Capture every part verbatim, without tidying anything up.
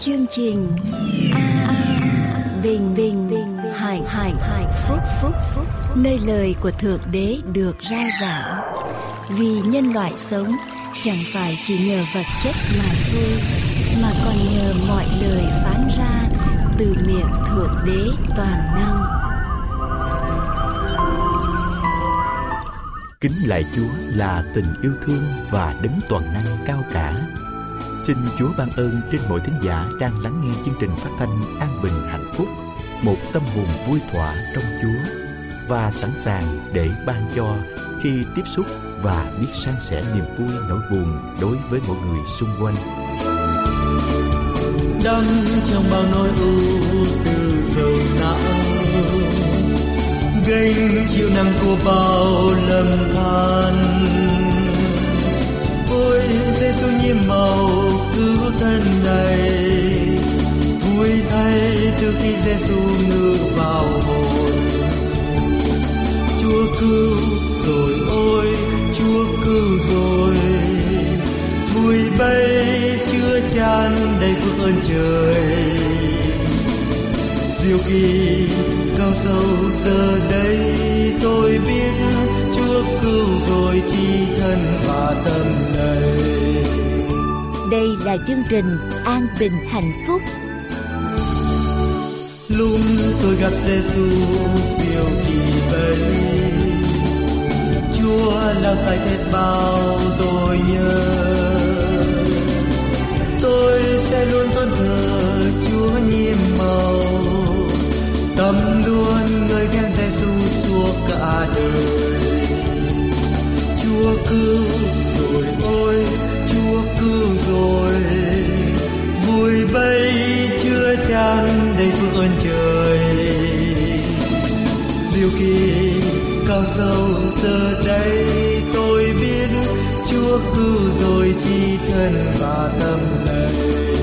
Chương trình A Bình Bình Bình Hải Hải Hải Phúc Phúc Phúc, nơi lời của Thượng Đế được rao giảng. Vì nhân loại sống chẳng phải chỉ nhờ vật chất mà thôi, mà còn nhờ mọi lời phán ra từ miệng Thượng Đế toàn năng. Kính lạy Chúa là tình yêu thương và đấng toàn năng cao cả. Xin Chúa ban ơn trên mọi thính giả đang lắng nghe chương trình phát thanh An Bình Hạnh Phúc, một tâm hồn vui thỏa trong Chúa và sẵn sàng để ban cho khi tiếp xúc và biết san sẻ niềm vui nỗi buồn đối với mọi người xung quanh. Đắm trong bao nỗi u từ sầu não, gánh chịu nắng của bao lầm than. Ôi Giêsu nhiệm màu cứu thân này, vui thay từ khi Giêsu ngự vào hồn. Chúa cứu rồi, ôi Chúa cứu rồi, vui bay chứa chan đầy phước ơn trời. Diệu kỳ cao sâu giờ đây tôi biết, Chúa cứu rồi chi thân và tâm này. Đây là chương trình An Bình Hạnh Phúc. Lúc tôi gặp Giêsu diệu kỳ ấy, Chúa lao sai hết bao tôi nhớ. Tôi sẽ luôn tôn thờ Chúa nhiệm màu, tâm luôn ngợi khen Giêsu suốt cả đời. Chúa cứu rồi, ôi Chúa cứu rồi, vui bay chứa chan đầy phước ơn trời. Diệu kỳ cao sâu giờ đây tôi biết, Chúa cứu rồi chi thân và tâm này.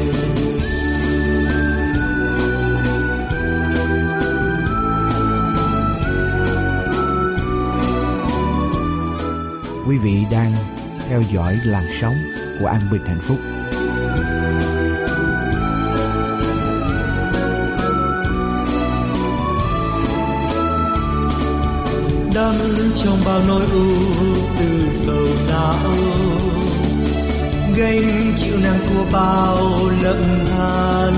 Quý vị đang theo dõi làn sóng của An Bình Hạnh Phúc. Đắm trong bao nỗi u từ sầu não, gánh chịu nắng của bao lậm than.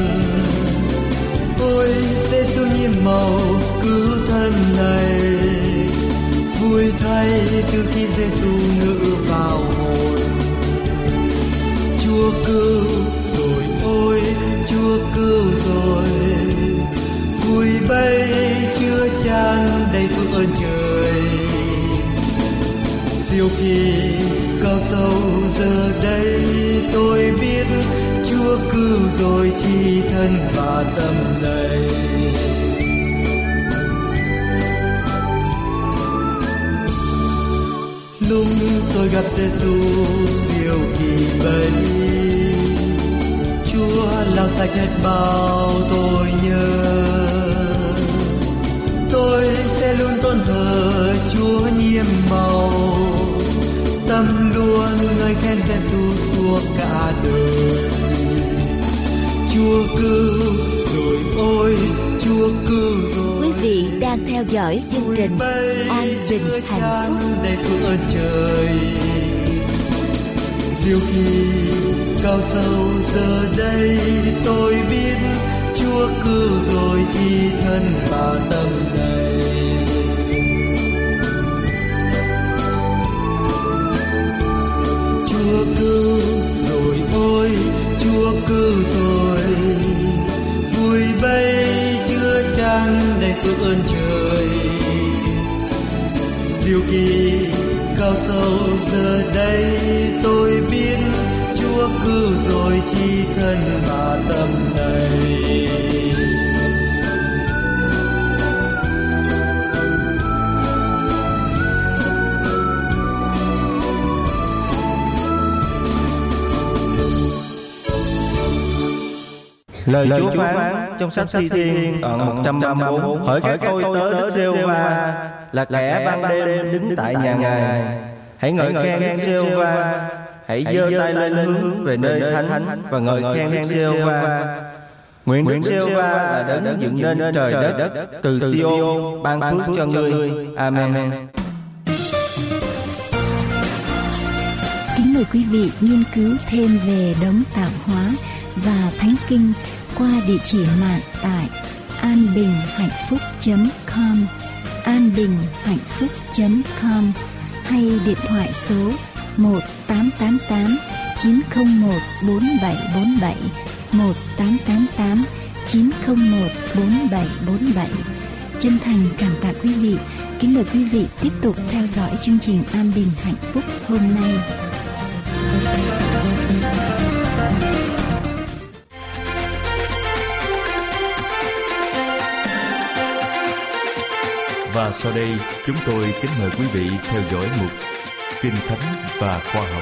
Ôi Giêsu nhiệm màu cứu thân này, vui thay từ khi Giêsu ngự vào hồn. Chúa cứu rồi, ôi Chúa cứu rồi, vui bay chứa chan đầy phước ơn trời. Diệu kỳ cao sâu giờ đây tôi biết, Chúa cứu rồi chi thân và tâm này. Lúc tôi gặp Giêsu diệu kỳ ấy, Chúa lao sạch hết bao tôi nhớ. Tôi sẽ luôn tôn thờ Chúa nhiệm màu, tâm luôn ngợi khen Giêsu suốt cả đời. Chúa cứu rồi, ôi Chúa cứu rồi. Quý vị đang theo dõi chương trình An Bình Hạnh Phúc. Đầy phước ơn trời. Diệu kỳ cao sâu giờ đây tôi biết, Chúa cứu rồi chi thân và tâm này. Chúa cứu rồi, ôi Chúa cứu rồi, vui bay chứa chan đầy phước ơn trời. Diệu kỳ cao sâu giờ đây tôi biết, Chúa cứu rồi chi thân và tâm này. Lời, Lời Chúa phán trong sách Thi Thiên đoạn một trăm ba mươi bốn: Hỡi các tôi tớ Đức Giê-hô-va, là kẻ ban đêm đứng tại nhà Ngài, hãy ngợi khen Đức Giê-hô-va, hãy giơ tay lên hướng về nơi thánh và ngợi khen Giê-hô-va. Nguyện Đức Giê-hô-va là đấng dựng nên trời đất, từ Si-ôn ban phước cho ngươi. Amen. Kính mời quý vị nghiên cứu thêm về đấng tạo hóa và Thánh Kinh qua địa chỉ mạng tại an bình hạnh phúc chấm com, an bình hạnh phúc chấm com, hay điện thoại số một tám tám tám chín không một bốn bảy bốn bảy, một tám tám tám chín không một bốn bảy bốn bảy. Chân thành cảm tạ quý vị. Kính mời quý vị tiếp tục theo dõi chương trình An Bình Hạnh Phúc hôm nay. Và sau đây chúng tôi kính mời quý vị theo dõi mục Kinh Thánh và Khoa học.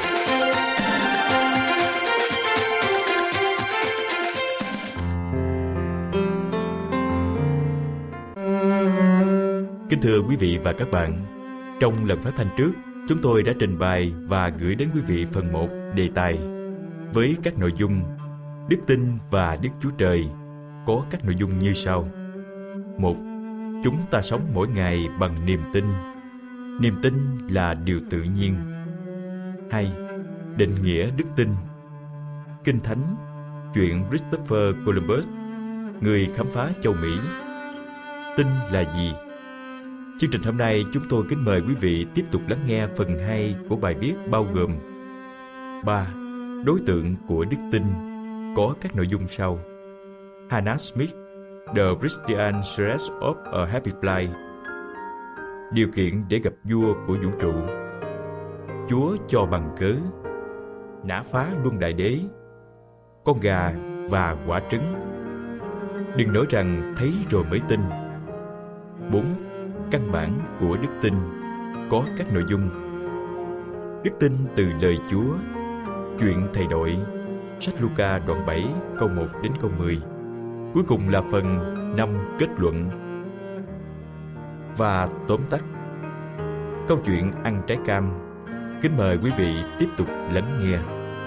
Kính thưa quý vị và các bạn, trong lần phát thanh trước, chúng tôi đã trình bày và gửi đến quý vị phần một đề tài với các nội dung Đức tin và Đức Chúa Trời, có các nội dung như sau. Một, chúng ta sống mỗi ngày bằng niềm tin. Niềm tin là điều tự nhiên. Hai, định nghĩa đức tin. Kinh Thánh, chuyện Christopher Columbus, người khám phá châu Mỹ. Tin là gì? Chương trình hôm nay chúng tôi kính mời quý vị tiếp tục lắng nghe phần hai của bài viết bao gồm ba. Đối tượng của đức tin, có các nội dung sau. Hannah Smith, The Christian Search of a Happy Place. Điều kiện để gặp vua của vũ trụ. Chúa cho bằng cớ. Nã phá luân đại đế. Con gà và quả trứng. Đừng nói rằng thấy rồi mới tin. Bốn. Căn bản của đức tin, có các nội dung. Đức tin từ lời Chúa. Chuyện thầy đội. Sách Luca đoạn bảy câu một đến câu mười. Cuối cùng là phần năm kết luận. Và tóm tắt, câu chuyện ăn trái cam. Kính mời quý vị tiếp tục lắng nghe.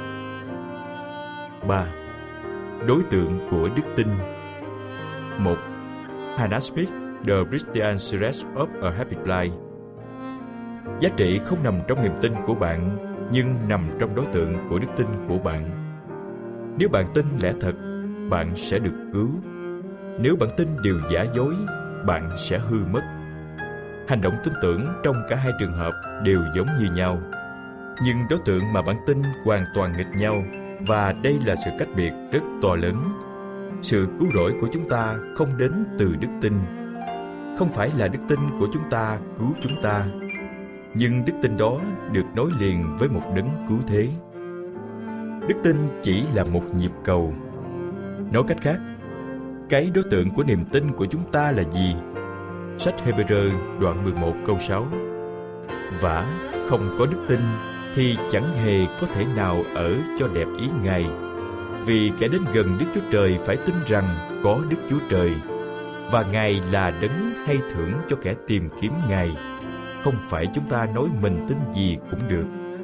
ba. Đối tượng của đức tin. Một. Hannah Smith, The Christian Search of a Happy Place. Giá trị không nằm trong niềm tin của bạn, nhưng nằm trong đối tượng của đức tin của bạn. Nếu bạn tin lẽ thật, bạn sẽ được cứu. Nếu bạn tin điều giả dối, bạn sẽ hư mất. Hành động tin tưởng trong cả hai trường hợp đều giống như nhau, nhưng đối tượng mà bạn tin hoàn toàn nghịch nhau, và đây là sự cách biệt rất to lớn. Sự cứu rỗi của chúng ta không đến từ đức tin. Không phải là đức tin của chúng ta cứu chúng ta, nhưng đức tin đó được nối liền với một đấng cứu thế. Đức tin chỉ là một nhịp cầu. Nói cách khác, cái đối tượng của niềm tin của chúng ta là gì? Sách Hê-bê-rơ đoạn mười một câu sáu. Vả, không có đức tin thì chẳng hề có thể nào ở cho đẹp ý Ngài. Vì kẻ đến gần Đức Chúa Trời phải tin rằng có Đức Chúa Trời, và Ngài là đấng hay thưởng cho kẻ tìm kiếm Ngài. Không phải chúng ta nói mình tin gì cũng được.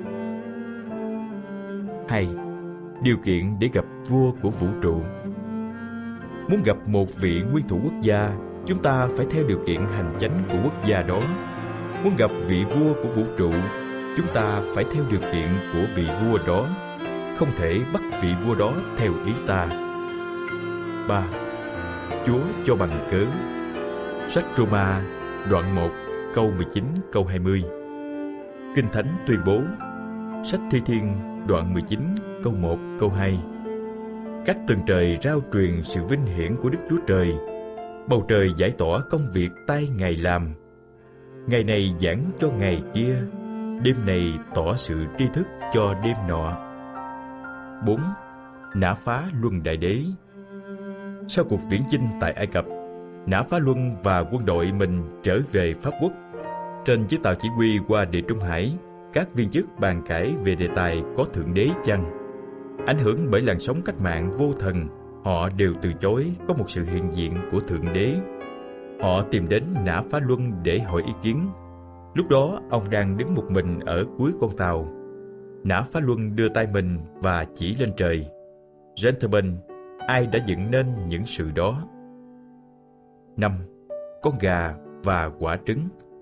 Hai. Điều kiện để gặp vua của vũ trụ. Muốn gặp một vị nguyên thủ quốc gia, chúng ta phải theo điều kiện hành chánh của quốc gia đó. Muốn gặp vị vua của vũ trụ, chúng ta phải theo điều kiện của vị vua đó. Không thể bắt vị vua đó theo ý ta. Ba. Chúa cho bằng cớ. Sách Roma đoạn một câu mười chín câu hai mươi. Kinh Thánh tuyên bố. Sách Thi Thiên đoạn mười chín câu một câu hai. Các tầng trời rao truyền sự vinh hiển của Đức Chúa Trời. Bầu trời giải tỏa công việc tay Ngài làm. Ngày này giảng cho ngày kia, đêm này tỏ sự tri thức cho đêm nọ. Bốn. Nã phá luân đại đế. Sau cuộc viễn chinh tại Ai Cập, Nã Phá Luân và quân đội mình trở về Pháp Quốc. Trên chiếc tàu chỉ huy qua Địa Trung Hải, các viên chức bàn cãi về đề tài có Thượng Đế chăng. Ảnh hưởng bởi làn sóng cách mạng vô thần, họ đều từ chối có một sự hiện diện của Thượng Đế. Họ tìm đến Nã Phá Luân để hỏi ý kiến. Lúc đó ông đang đứng một mình ở cuối con tàu. Nã Phá Luân đưa tay mình và chỉ lên trời. Gentlemen, ai đã dựng nên những sự đó? Năm. Con gà và quả trứng.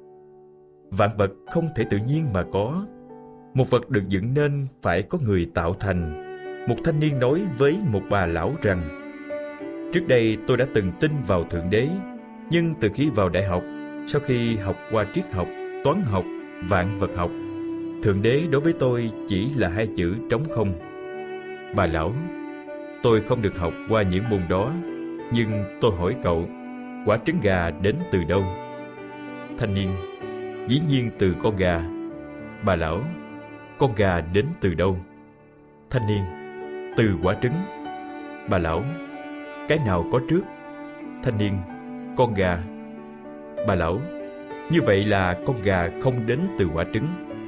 Vạn vật không thể tự nhiên mà có. Một vật được dựng nên phải có người tạo thành. Một thanh niên nói với một bà lão rằng: trước đây tôi đã từng tin vào Thượng Đế, nhưng từ khi vào đại học, sau khi học qua triết học, toán học, vạn vật học, Thượng Đế đối với tôi chỉ là hai chữ trống không. Bà lão: tôi không được học qua những môn đó, nhưng tôi hỏi cậu, quả trứng gà đến từ đâu? Thanh niên: dĩ nhiên từ con gà. Bà lão: con gà đến từ đâu? Thanh niên: từ quả trứng. Bà lão: cái nào có trước? Thanh niên: con gà. Bà lão: như vậy là con gà không đến từ quả trứng.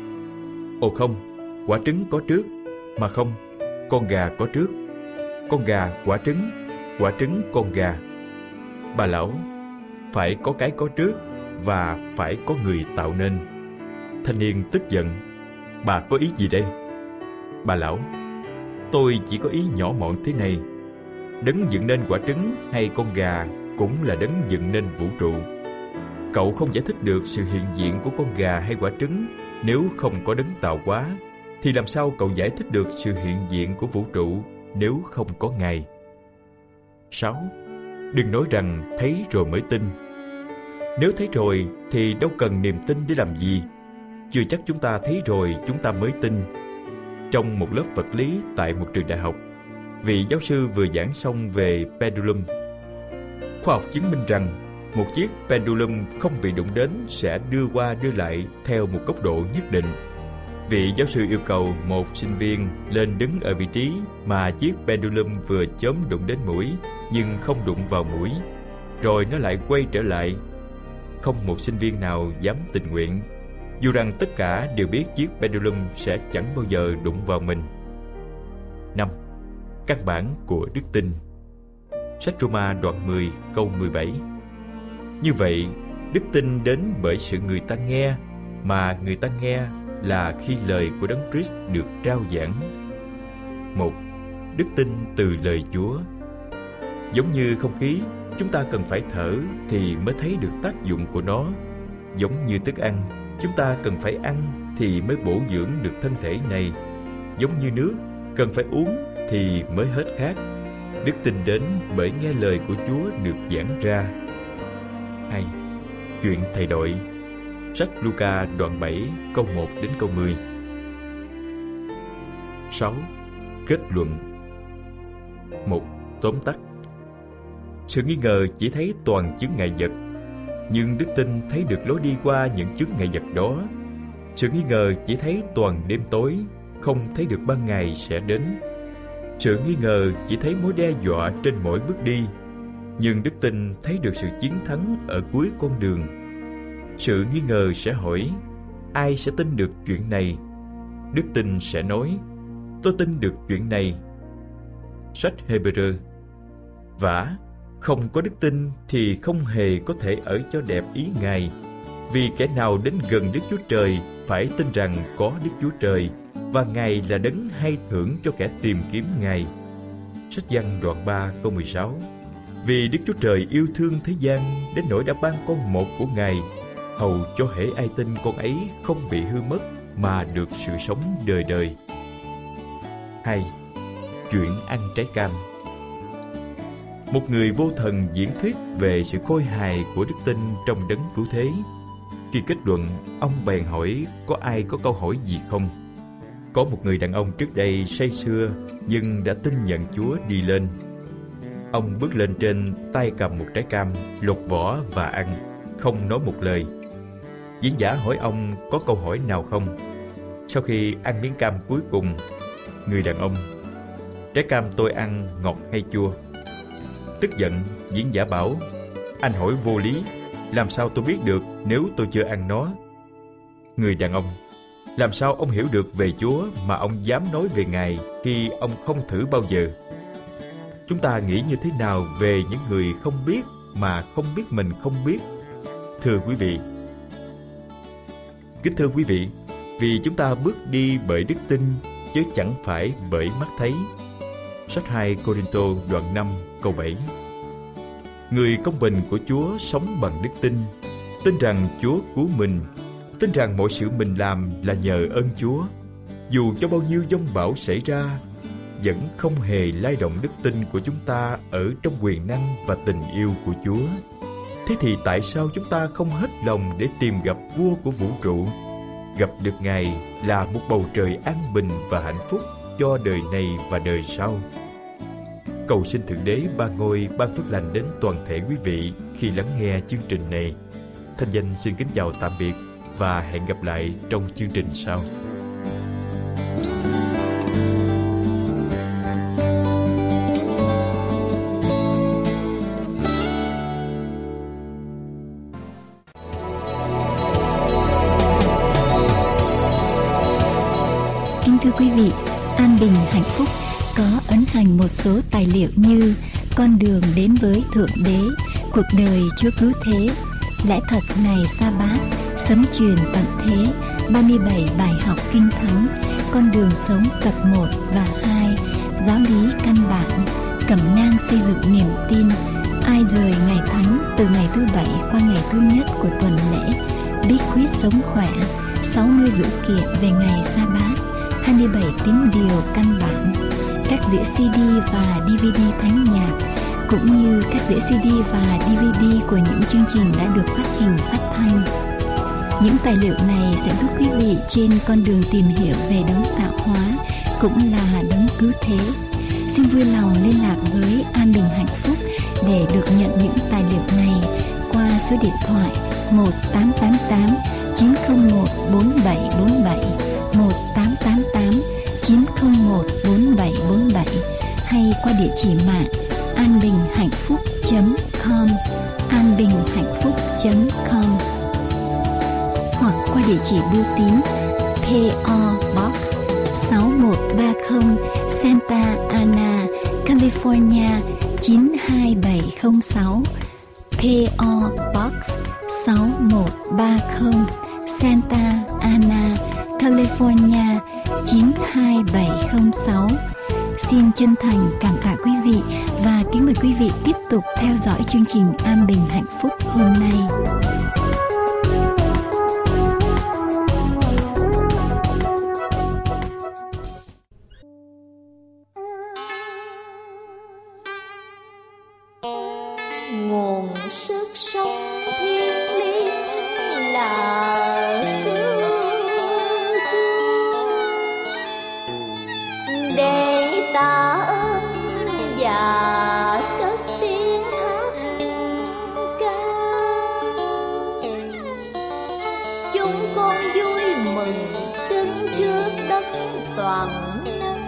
Ồ không, quả trứng có trước. Mà không, con gà có trước. Con gà quả trứng, quả trứng con gà. Bà lão: phải có cái có trước và phải có người tạo nên. Thanh niên tức giận: bà có ý gì đây? Bà lão: tôi chỉ có ý nhỏ mọn thế này. Đấng dựng nên quả trứng hay con gà cũng là đấng dựng nên vũ trụ. Cậu không giải thích được sự hiện diện của con gà hay quả trứng nếu không có đấng tạo hóa, thì làm sao cậu giải thích được sự hiện diện của vũ trụ nếu không có Ngài? Sáu. Đừng nói rằng thấy rồi mới tin. Nếu thấy rồi thì đâu cần niềm tin để làm gì. Chưa chắc chúng ta thấy rồi chúng ta mới tin. Trong một lớp vật lý tại một trường đại học, vị giáo sư vừa giảng xong về pendulum. Khoa học chứng minh rằng một chiếc pendulum không bị đụng đến sẽ đưa qua đưa lại theo một góc độ nhất định. Vị giáo sư yêu cầu một sinh viên lên đứng ở vị trí mà chiếc pendulum vừa chớm đụng đến mũi nhưng không đụng vào mũi, rồi nó lại quay trở lại. Không một sinh viên nào dám tình nguyện, dù rằng tất cả đều biết chiếc pendulum sẽ chẳng bao giờ đụng vào mình. Năm. Căn bản của đức tin. Sách Roma đoạn mười câu mười bảy. Như vậy, đức tin đến bởi sự người ta nghe, mà người ta nghe là khi lời của Đấng Christ được rao giảng. Một. Đức tin từ lời Chúa. Giống như không khí, chúng ta cần phải thở thì mới thấy được tác dụng của nó. Giống như thức ăn, chúng ta cần phải ăn thì mới bổ dưỡng được thân thể này. Giống như nước, cần phải uống thì mới hết khát. Đức tin đến bởi nghe lời của Chúa được giảng ra. Hai. Chuyện thầy đội. Sách Luca đoạn bảy câu một đến câu mười. Sáu. Kết luận. Một. Tóm tắt. Sự nghi ngờ chỉ thấy toàn chướng ngại vật, nhưng đức tin thấy được lối đi qua những chướng ngại vật đó. Sự nghi ngờ chỉ thấy toàn đêm tối, không thấy được ban ngày sẽ đến. Sự nghi ngờ chỉ thấy mối đe dọa trên mỗi bước đi, nhưng đức tin thấy được sự chiến thắng ở cuối con đường. Sự nghi ngờ sẽ hỏi: ai sẽ tin được chuyện này? Đức tin sẽ nói: tôi tin được chuyện này. Sách Hebrew. Vả, không có đức tin thì không hề có thể ở cho đẹp ý Ngài, vì kẻ nào đến gần Đức Chúa Trời phải tin rằng có Đức Chúa Trời, và Ngài là đấng hay thưởng cho kẻ tìm kiếm Ngài. Sách Giăng đoạn ba câu mười sáu. Vì Đức Chúa Trời yêu thương thế gian đến nỗi đã ban con một của Ngài, hầu cho hễ ai tin con ấy không bị hư mất mà được sự sống đời đời. Hai. Chuyện ăn trái cam. Một người vô thần diễn thuyết về sự khôi hài của đức tin trong đấng cứu thế. Khi kết luận, ông bèn hỏi có ai có câu hỏi gì không. Có một người đàn ông trước đây say sưa nhưng đã tin nhận Chúa đi lên. Ông bước lên trên, tay cầm một trái cam, lột vỏ và ăn, không nói một lời. Diễn giả hỏi ông có câu hỏi nào không. Sau khi ăn miếng cam cuối cùng, người đàn ông: trái cam tôi ăn ngọt hay chua? Tức giận, diễn giả bảo: anh hỏi vô lý, làm sao tôi biết được nếu tôi chưa ăn nó? Người đàn ông: làm sao ông hiểu được về Chúa mà ông dám nói về Ngài khi ông không thử bao giờ? Chúng ta nghĩ như thế nào về những người không biết mà không biết mình không biết? Thưa quý vị, kính thưa quý vị, Vì chúng ta bước đi bởi đức tin, chứ chẳng phải bởi mắt thấy. Sách hai Cô-rinh-tô đoạn năm câu bảy. Người công bình của Chúa sống bằng đức tin, tin rằng Chúa cứu mình, tin rằng mọi sự mình làm là nhờ ơn Chúa. Dù cho bao nhiêu giông bão xảy ra, vẫn không hề lay động đức tin của chúng ta ở trong quyền năng và tình yêu của Chúa. Thế thì tại sao chúng ta không hết lòng để tìm gặp vua của vũ trụ? Gặp được Ngài là một bầu trời an bình và hạnh phúc cho đời này và đời sau. Cầu xin Thượng Đế Ba Ngôi ban phước lành đến toàn thể quý vị khi lắng nghe chương trình này. Thanh Danh xin kính chào tạm biệt và hẹn gặp lại trong chương trình sau. Kính thưa quý vị, An Bình Hạnh Phúc có ấn hành một số tài liệu như Con đường đến với Thượng Đế, Cuộc đời Chúa Cứu Thế, Lẽ thật ngày sa bát, Sấm truyền tận thế, ba mươi bảy bài học kinh thánh, Con đường sống tập một và hai, Giáo lý căn bản, Cẩm nang xây dựng niềm tin, Ai rời ngày thánh từ ngày thứ bảy qua ngày thứ nhất của tuần lễ, Bí quyết sống khỏe, sáu mươi dữ kiện về ngày sa bát, hai mươi bảy tín điều căn bản, các đĩa xê đê và đê vê đê thánh nhạc, cũng như các đĩa xê đê và đê vê đê của những chương trình đã được phát hình phát thanh. Những tài liệu này sẽ giúp quý vị trên con đường tìm hiểu về đấng tạo hóa, cũng là đấng cứu thế. Xin vui lòng liên lạc với An Bình Hạnh Phúc để được nhận những tài liệu này qua số điện thoại một tám tám tám chín không một bốn bảy bốn bảy, một tám tám tám chín không một bốn bảy bốn bảy, hay qua địa chỉ mạng anbinhhạnhphúc chấm com, anbinhhạnhphúc chấm com, hoặc qua địa chỉ bưu tín pê o Box sáu một ba không, Santa Ana, California chín hai bảy không sáu, pê o Box sáu một ba không, Santa Ana, California chín hai bảy không sáu. Xin chân thành cảm tạ quý vị và kính mời quý vị tiếp tục theo dõi chương trình An Bình Hạnh Phúc hôm nay. Nguồn sức sống thiêng liêng là cứu Chúa, để tạ ơn và cất tiếng hát ca. Chúng con vui mừng đứng trước đất toàn năng,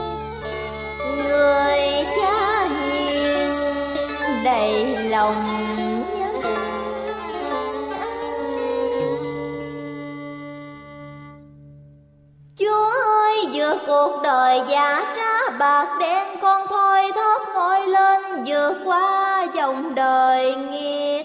người cha hiền đầy lòng nhân ái. Chúa ơi, vượt cuộc đời giả trá bạc đen, con thôi thóp ngồi lên vượt qua dòng đời nghiệt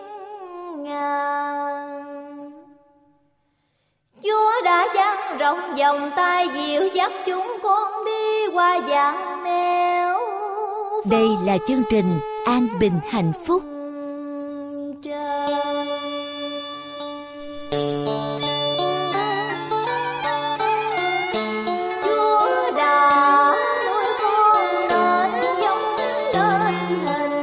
ngàn. Chúa đã dang rộng vòng tay dịu dắt chúng con đi qua vạn nẻo. Đây là chương trình An Bình Hạnh Phúc. Chúa đã nuôi con nên giống nên hình.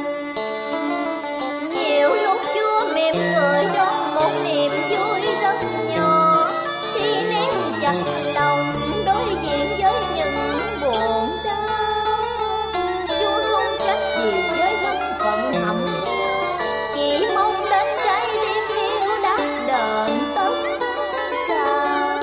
Nhiều lúc Chúa mỉm cười trong một niềm vui rất nhỏ, khi nén chặt lòng đối diện với những buồn đau. Chúa không trách gì với thân phận hậm hiu, chỉ mong đến trái tim yêu đáp đền tất cả.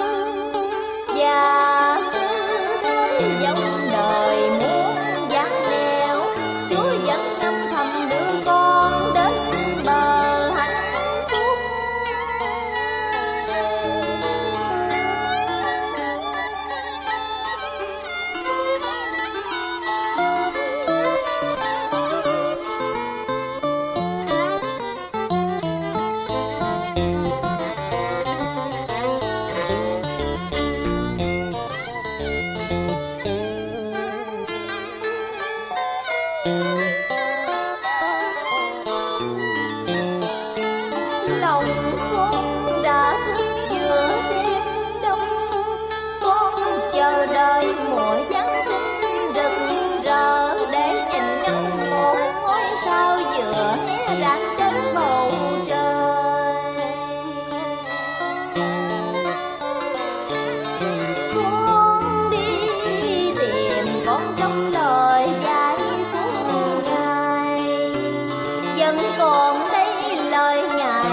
Và cứ thế dòng đời muốn dáng nẻo, Chúa vẫn âm thầm đưa con đến bờ hạnh phúc.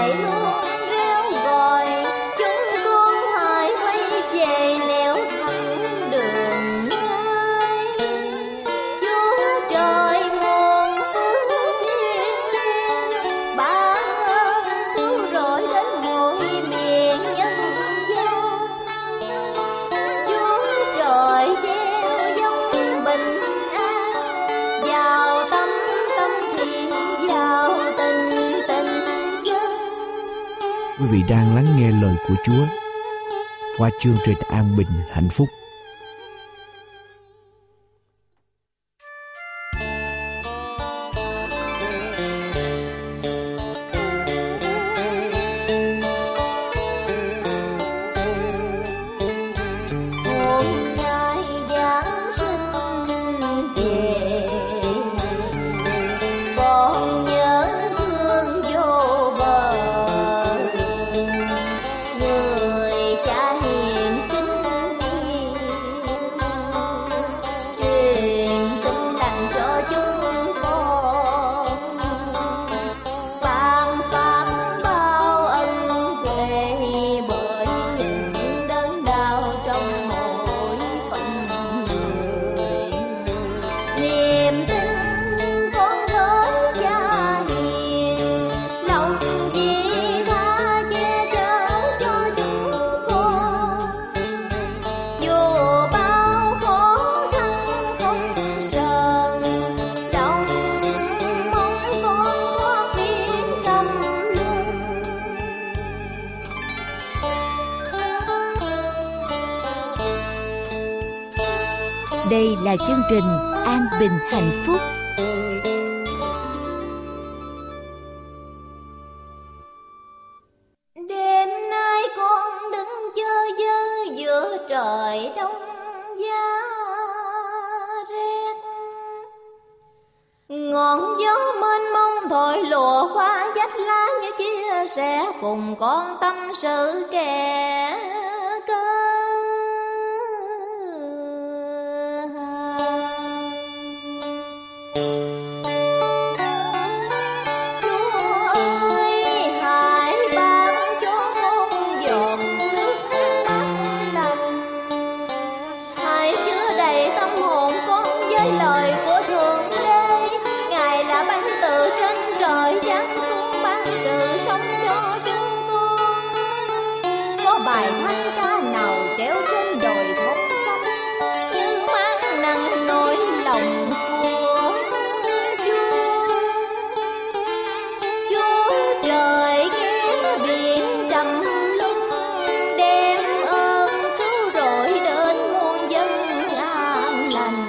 hãy luôn reo gọi, chúng con hãy quay về nẻo thẳng đường ngay. Chúa trời nguồn phước thiêng liêng, ban ơn cứu rỗi đến mỗi miền nhân gian. Chúa trời gieo giống bình an vào tâm tâm thiện, vào tình tình chân. Quý vị đang lắng nghe lời của Chúa qua chương trình An Bình Hạnh Phúc. Hôm nay Giáng sinh về, con nhớ thương vô bờ. Người cha hiền kính yêu, truyền tin lành cho chúng con. Ban phát bao ân huệ, bởi những đớn đau trong mỗi phận người. Niềm tin con với cha hiền, lòng vị tha che chở cho chúng con. Dù bao khó khăn không sờn, lòng mong con thoát biến tâm luân. Đây là chương trình An Bình Hạnh Phúc. Đêm nay con đứng chơi vơi giữa trời đông giá rét. Ngọn gió mênh mông thổi lùa qua vách lá, như chia sẻ cùng con tâm sự kẻ cơ. Chúa ơi, hãy ban cho con giọt nước mắt lành. Hãy chứa đầy tâm hồn con với lời của Thượng Đế. Ngài là bánh từ trên trời giáng xuống, ban sự sống cho chúng con. Có bài thánh ca nào treo trên đồi thông xanh, như mang nặng nỗi lòng của Chúa. Chúa trời nghe biển trầm luân, đem ơn cứu rỗi đến muôn dân an lành.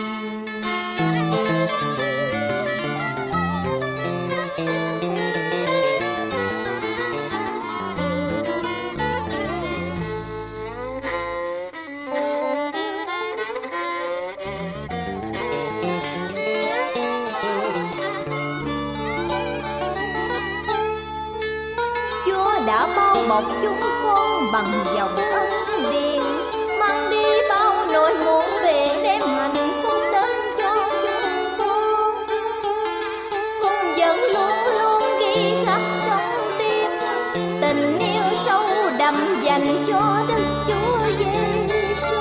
Chúa đã bao bọc chúng con bằng dòng ân điển, mang đi bao nỗi muộn phiền, đem hạnh phúc đến cho chúng con. Con vẫn luôn luôn ghi khắc trong tim tình yêu sâu đậm dành cho Đức Chúa Giêsu.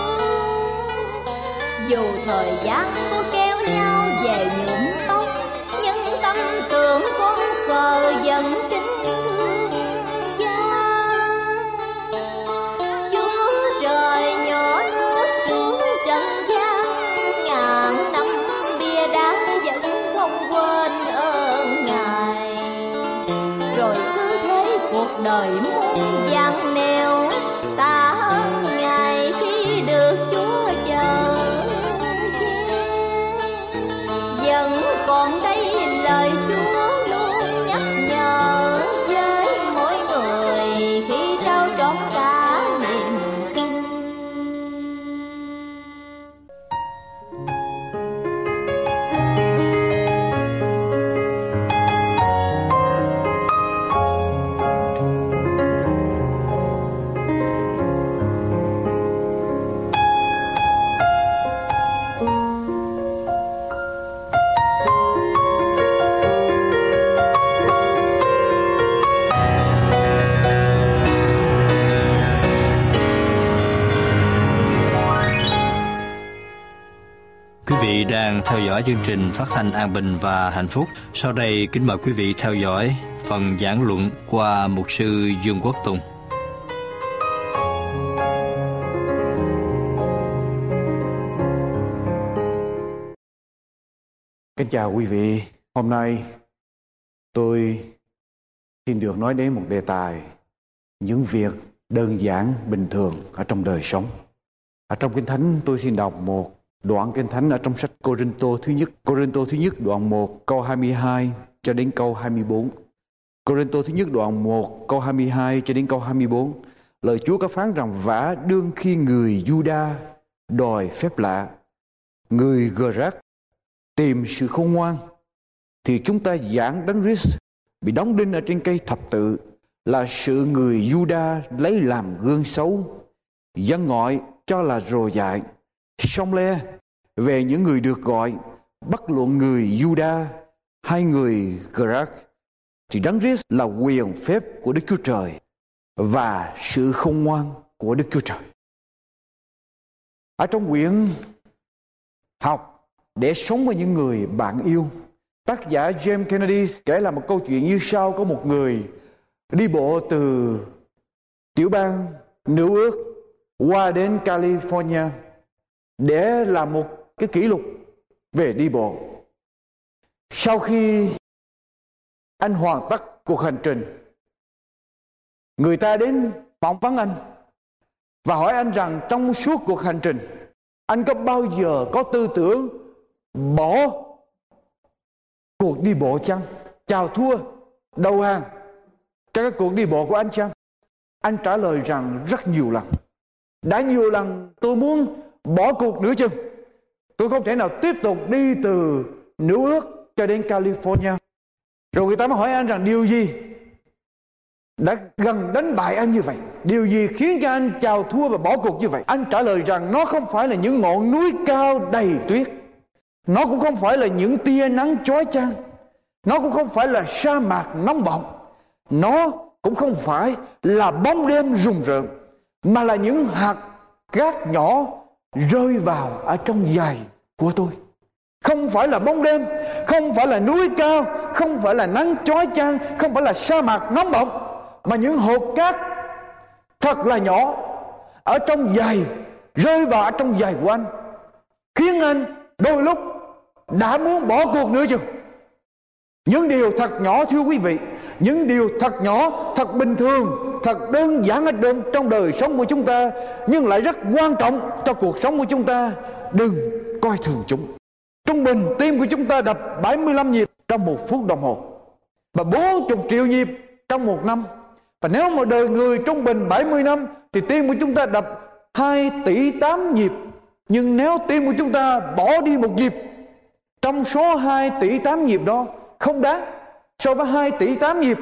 Dù thời gian có kéo nhau về nhuộm tóc, nhưng tâm tưởng con khờ dần kính thương Cha. Chúa trời nhỏ nước xuống trần gian, ngàn năm bia đá vẫn không quên ơn Ngài. Rồi cứ thế cuộc đời muôn vàn nẻo, tạ ơn Ngài khi được Chúa chờ che. Vẫn còn đây lời Chúa luôn nhắc nhở với mỗi người khi trao trọn cả niềm tin. vị đang theo dõi chương trình phát thanh An Bình và Hạnh Phúc. Sau đây kính mời quý vị theo dõi phần giảng luận qua mục sư Dương Quốc Tùng. Kính chào quý vị. Hôm nay tôi xin được nói đến một đề tài những việc đơn giản bình thường ở trong đời sống. Ở trong Kinh Thánh tôi xin đọc một đoạn Kinh Thánh ở trong sách Cô-rinh-tô thứ nhất. Cô-rinh-tô thứ nhất đoạn một câu hai mươi hai cho đến câu hai mươi bốn. Cô-rinh-tô thứ nhất đoạn một câu hai mươi hai cho đến câu hai mươi bốn. Lời Chúa có phán rằng: vả đương khi người Giu-đa đòi phép lạ, người Gơ-rác tìm sự khôn ngoan, thì chúng ta giảng Đấng Christ bị đóng đinh ở trên cây thập tự là sự người Giu-đa lấy làm gương xấu, dân ngoại cho là rồ dại. Song le về những người được gọi, bất luận người Giu-đa hay người Gơ-rác, thì Đấng Christ là quyền phép của Đức Chúa Trời và sự khôn ngoan của Đức Chúa Trời. Ở trong quyển Học để sống với những người bạn yêu, tác giả James Kennedy kể lại một câu chuyện như sau. Có một người đi bộ từ tiểu bang New York qua đến California để làm một cái kỷ lục về đi bộ. Sau khi anh hoàn tất cuộc hành trình, người ta đến phỏng vấn anh và hỏi anh rằng trong suốt cuộc hành trình anh có bao giờ có tư tưởng bỏ cuộc đi bộ chăng, chào thua, đầu hàng cho cái cuộc đi bộ của anh chăng? Anh trả lời rằng rất nhiều lần. Đã nhiều lần tôi muốn bỏ cuộc nửa chừng. Tôi không thể nào tiếp tục đi từ New York cho đến California. Rồi người ta mới hỏi anh rằng điều gì đã gần đánh bại anh như vậy, điều gì khiến cho anh chào thua và bỏ cuộc như vậy? Anh trả lời rằng nó không phải là những ngọn núi cao đầy tuyết, nó cũng không phải là những tia nắng chói chang, nó cũng không phải là sa mạc nóng bỏng, nó cũng không phải là bóng đêm rùng rợn, mà là những hạt cát nhỏ rơi vào ở trong giày của tôi. Không phải là bóng đêm, không phải là núi cao, không phải là nắng chói chang, không phải là sa mạc nóng bỏng, mà những hột cát thật là nhỏ ở trong giày, rơi vào ở trong giày của anh, khiến anh đôi lúc đã muốn bỏ cuộc nữa chừng. Những điều thật nhỏ thưa quý vị, những điều thật nhỏ, thật bình thường, thật đơn giản ở trong đời sống của chúng ta, nhưng lại rất quan trọng cho cuộc sống của chúng ta. Đừng coi thường chúng. Trung bình tim của chúng ta đập bảy mươi lăm nhịp trong một phút đồng hồ và bốn mươi triệu nhịp trong một năm. Và nếu một đời người trung bình bảy mươi năm thì tim của chúng ta đập hai tỷ tám nhịp. Nhưng nếu tim của chúng ta bỏ đi một nhịp trong số hai tỷ tám nhịp đó, không đáng so với hai tỷ tám nhịp.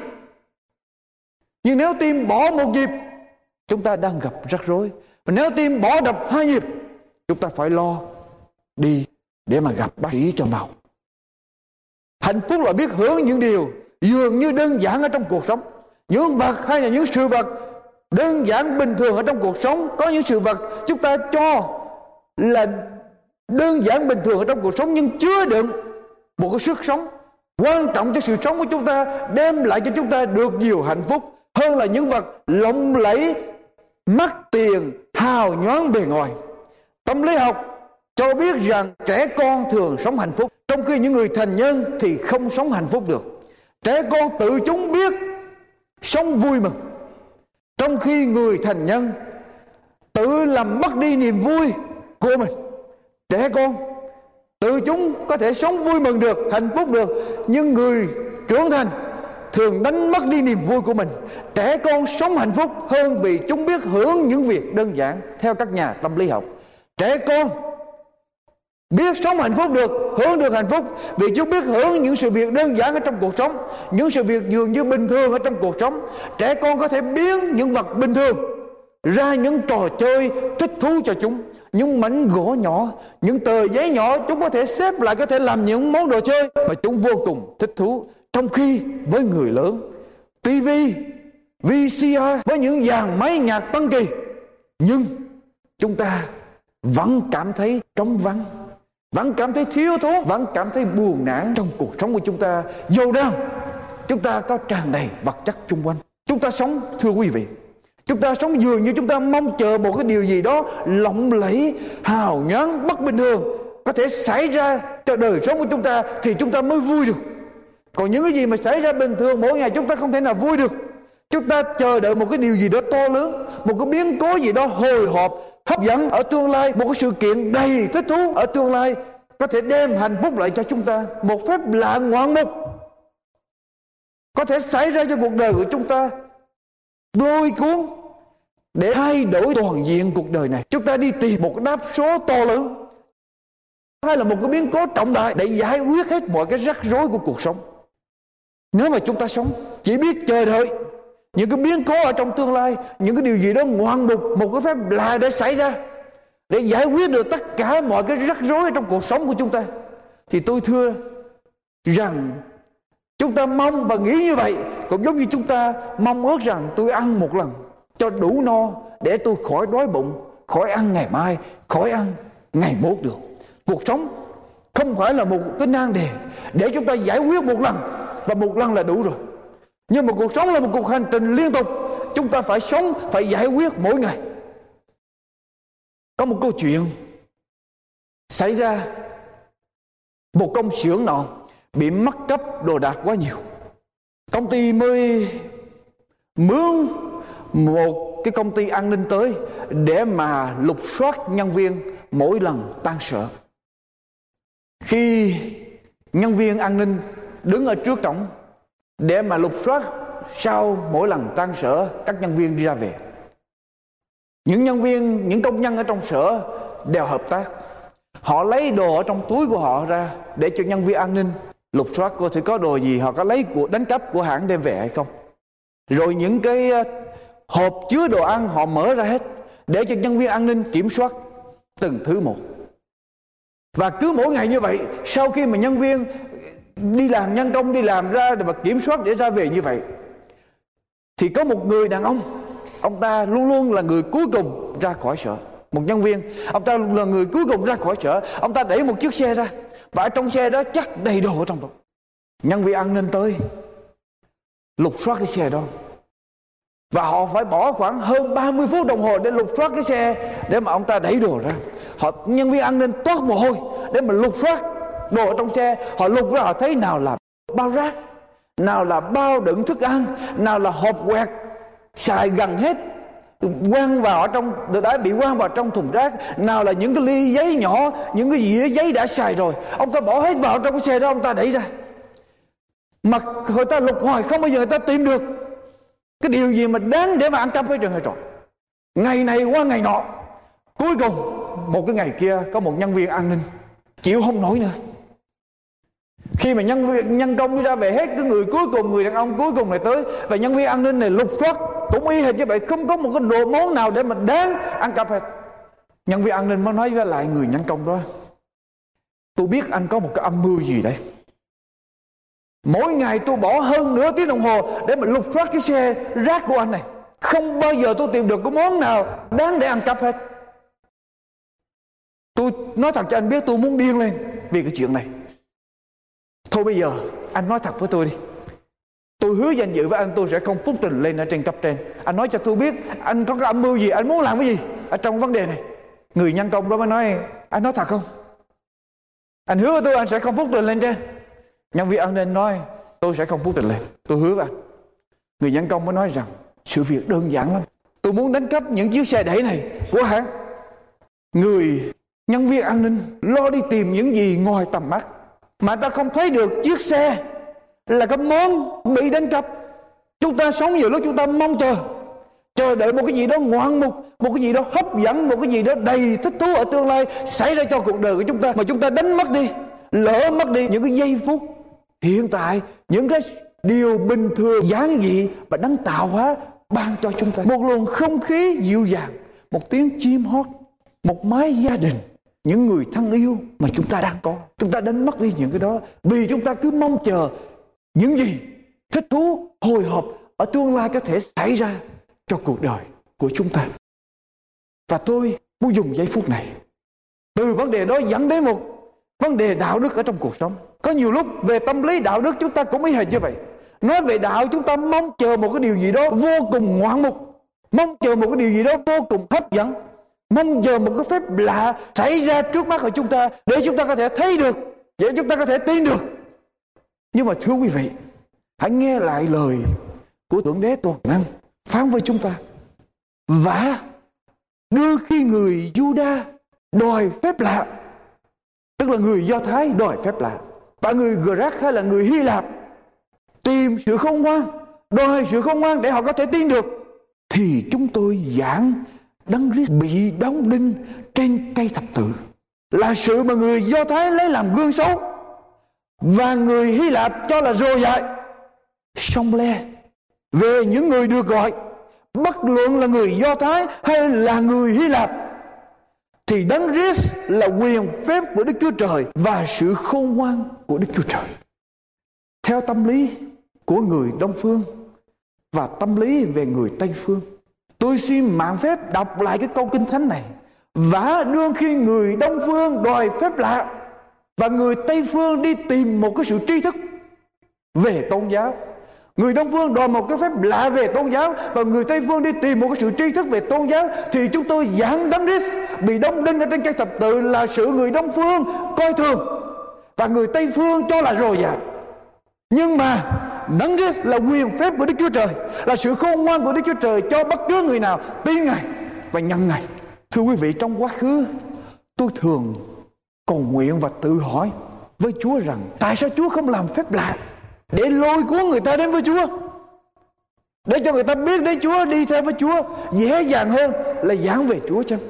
Nhưng nếu tim bỏ một nhịp, chúng ta đang gặp rắc rối. Và nếu tim bỏ đập hai nhịp, chúng ta phải lo đi để mà gặp bác sĩ cho mau. Hạnh phúc là biết hưởng những điều dường như đơn giản ở trong cuộc sống. Những vật hay là những sự vật đơn giản bình thường ở trong cuộc sống. Có những sự vật chúng ta cho là đơn giản bình thường ở trong cuộc sống, nhưng chứa đựng một cái sức sống quan trọng cho sự sống của chúng ta, đem lại cho chúng ta được nhiều hạnh phúc hơn là những vật lộng lẫy, mắc tiền, hào nhoáng bề ngoài. Tâm lý học cho biết rằng trẻ con thường sống hạnh phúc, trong khi những người thành nhân thì không sống hạnh phúc được. Trẻ con tự chúng biết sống vui mừng, trong khi người thành nhân tự làm mất đi niềm vui của mình. Trẻ con tự chúng có thể sống vui mừng được, hạnh phúc được, nhưng người trưởng thành thường đánh mất đi niềm vui của mình. Trẻ con sống hạnh phúc hơn vì chúng biết hưởng những việc đơn giản. Theo các nhà tâm lý học, trẻ con biết sống hạnh phúc được, hưởng được hạnh phúc vì chúng biết hưởng những sự việc đơn giản ở trong cuộc sống, những sự việc dường như bình thường ở trong cuộc sống. Trẻ con có thể biến những vật bình thường ra những trò chơi thích thú cho chúng. Những mảnh gỗ nhỏ, những tờ giấy nhỏ, chúng có thể xếp lại, có thể làm những món đồ chơi mà chúng vô cùng thích thú. Trong khi với người lớn, ti vi, vê xê rờ với những dàn máy nhạc tân kỳ, nhưng chúng ta vẫn cảm thấy trống vắng. vẫn cảm thấy thiếu thốn, vẫn cảm thấy buồn nản trong cuộc sống của chúng ta, dù rằng chúng ta có tràn đầy vật chất xung quanh. Chúng ta sống, thưa quý vị, chúng ta sống dường như chúng ta mong chờ một cái điều gì đó lộng lẫy, hào nhoáng, bất bình thường có thể xảy ra cho đời sống của chúng ta thì chúng ta mới vui được. Còn những cái gì mà xảy ra bình thường mỗi ngày chúng ta không thể nào vui được. Chúng ta chờ đợi một cái điều gì đó to lớn, một cái biến cố gì đó hồi hộp, hấp dẫn ở tương lai, một cái sự kiện đầy thích thú ở tương lai có thể đem hạnh phúc lại cho chúng ta. Một phép lạ ngoạn mục có thể xảy ra cho cuộc đời của chúng ta, lôi cuốn để thay đổi toàn diện cuộc đời này. Chúng ta đi tìm một cái đáp số to lớn hay là một cái biến cố trọng đại để giải quyết hết mọi cái rắc rối của cuộc sống. Nếu mà chúng ta sống chỉ biết chờ đợi những cái biến cố ở trong tương lai, những cái điều gì đó ngoạn mục, một cái phép lạ để xảy ra để giải quyết được tất cả mọi cái rắc rối trong cuộc sống của chúng ta, thì tôi thưa rằng chúng ta mong và nghĩ như vậy cũng giống như chúng ta mong ước rằng tôi ăn một lần cho đủ no để tôi khỏi đói bụng, khỏi ăn ngày mai, khỏi ăn ngày mốt được. Cuộc sống không phải là một cái nan đề để chúng ta giải quyết một lần và một lần là đủ rồi. Nhưng mà cuộc sống là một cuộc hành trình liên tục. Chúng ta phải sống, phải giải quyết mỗi ngày. Có một câu chuyện xảy ra, một công xưởng nọ bị mất cắp đồ đạc quá nhiều. Công ty mới mướn một cái công ty an ninh tới để mà lục soát nhân viên mỗi lần tan sở. Khi nhân viên an ninh đứng ở trước cổng để mà lục soát, sau mỗi lần tan sở các nhân viên đi ra về, những nhân viên, những công nhân ở trong sở đều hợp tác. Họ lấy đồ ở trong túi của họ ra để cho nhân viên an ninh lục soát coi thử có đồ gì họ có lấy của đánh cắp của hãng đem về hay không. Rồi những cái hộp chứa đồ ăn họ mở ra hết để cho nhân viên an ninh kiểm soát từng thứ một. Và cứ mỗi ngày như vậy, sau khi mà nhân viên đi làm, nhân công đi làm ra để mà kiểm soát để ra về như vậy, thì có một người đàn ông, ông ta luôn luôn là người cuối cùng ra khỏi sở. Một nhân viên, ông ta là người cuối cùng ra khỏi sở. Ông ta đẩy một chiếc xe ra và ở trong xe đó chắc đầy đồ ở trong đó. Nhân viên an ninh tới lục soát cái xe đó, và họ phải bỏ khoảng hơn ba mươi phút đồng hồ để lục soát cái xe để mà ông ta đẩy đồ ra. Họ, nhân viên an ninh toát mồ hôi để mà lục soát đồ ở trong xe. Họ lục ra, họ thấy nào là bao rác, nào là bao đựng thức ăn, nào là hộp quẹt xài gần hết, quăng vào ở trong, đã bị quăng vào trong thùng rác, nào là những cái ly giấy nhỏ, những cái dĩa giấy đã xài rồi, ông ta bỏ hết vào trong cái xe đó, ông ta đẩy ra. Mà người ta lục hoài không bao giờ người ta tìm được cái điều gì mà đáng để mà ăn cắp hết trơn hết rồi. Ngày này qua ngày nọ, cuối cùng một cái ngày kia có một nhân viên an ninh chịu không nổi nữa. Khi mà nhân viên, nhân công đi ra về hết, cái người cuối cùng, người đàn ông cuối cùng này tới, và nhân viên an ninh này lục soát cũng y hệt như vậy, không có một cái đồ món nào để mà đáng ăn cắp hết. Nhân viên an ninh mới nói với lại người nhân công đó: tôi biết anh có một cái âm mưu gì đây. Mỗi ngày tôi bỏ hơn nửa tiếng đồng hồ để mà lục soát cái xe rác của anh này, không bao giờ tôi tìm được cái món nào đáng để ăn cắp hết. Tôi nói thật cho anh biết, tôi muốn điên lên vì cái chuyện này. Thôi bây giờ anh nói thật với tôi đi, tôi hứa danh dự với anh tôi sẽ không phúc trình lên ở trên cấp trên. Anh nói cho tôi biết anh có cái âm mưu gì, anh muốn làm cái gì ở trong vấn đề này. Người nhân công đó mới nói: anh nói thật không? Anh hứa với tôi anh sẽ không phúc trình lên trên. Nhân viên an ninh nói: tôi sẽ không phúc trình lên, tôi hứa với anh. Người nhân công mới nói rằng sự việc đơn giản lắm, tôi muốn đánh cắp những chiếc xe đẩy này của hãng. Người nhân viên an ninh lo đi tìm những gì ngoài tầm mắt, mà ta không thấy được chiếc xe là cái món bị đánh cắp. Chúng ta sống nhiều lúc chúng ta mong chờ, chờ đợi một cái gì đó ngoạn mục, một cái gì đó hấp dẫn, một cái gì đó đầy thích thú ở tương lai xảy ra cho cuộc đời của chúng ta, mà chúng ta đánh mất đi, lỡ mất đi những cái giây phút hiện tại, những cái điều bình thường giản dị và Đấng tạo hóa ban cho chúng ta. Một luồng không khí dịu dàng, một tiếng chim hót, một mái gia đình, những người thân yêu mà chúng ta đang có. Chúng ta đánh mất đi những cái đó vì chúng ta cứ mong chờ những gì thích thú, hồi hộp ở tương lai có thể xảy ra cho cuộc đời của chúng ta. Và tôi muốn dùng giây phút này từ vấn đề đó dẫn đến một vấn đề đạo đức ở trong cuộc sống. Có nhiều lúc về tâm lý đạo đức chúng ta cũng y hệt như vậy. Nói về đạo chúng ta mong chờ một cái điều gì đó vô cùng ngoạn mục, mong chờ một cái điều gì đó vô cùng hấp dẫn, mong chờ một cái phép lạ xảy ra trước mắt của chúng ta để chúng ta có thể thấy được, để chúng ta có thể tin được. Nhưng mà thưa quý vị, hãy nghe lại lời của Thượng Đế toàn năng phán với chúng ta. Và đôi khi người Giu-đa đòi phép lạ, tức là người Do Thái đòi phép lạ, và người Gơ-rác hay là người Hy Lạp tìm sự khôn ngoan, đòi sự khôn ngoan để họ có thể tin được, thì chúng tôi giảng Đấng Christ bị đóng đinh trên cây thập tự là sự mà người Do Thái lấy làm gương xấu, và người Hy Lạp cho là rồ dại, song le về những người được gọi, bất luận là người Do Thái hay là người Hy Lạp, thì Đấng Christ là quyền phép của Đức Chúa Trời và sự khôn ngoan của Đức Chúa Trời. Theo tâm lý của người Đông Phương và tâm lý về người Tây Phương, tôi xin mạn phép đọc lại cái câu Kinh Thánh này. Và đương khi người Đông Phương đòi phép lạ và người Tây Phương đi tìm một cái sự tri thức về tôn giáo, người Đông Phương đòi một cái phép lạ về tôn giáo và người Tây Phương đi tìm một cái sự tri thức về tôn giáo, thì chúng tôi giảng Đấng Christ bị đóng đinh ở trên cây thập tự là sự người Đông Phương coi thường và người Tây Phương cho là rồ dại. Nhưng mà Đấng Christ là quyền phép của Đức Chúa Trời, là sự khôn ngoan của Đức Chúa Trời cho bất cứ người nào tin Ngài và nhận Ngài. Thưa quý vị, trong quá khứ tôi thường cầu nguyện và tự hỏi với Chúa rằng tại sao Chúa không làm phép lạ để lôi cuốn người ta đến với Chúa, để cho người ta biết đến Chúa, đi theo với Chúa dễ dàng hơn là giảng về Chúa chăng?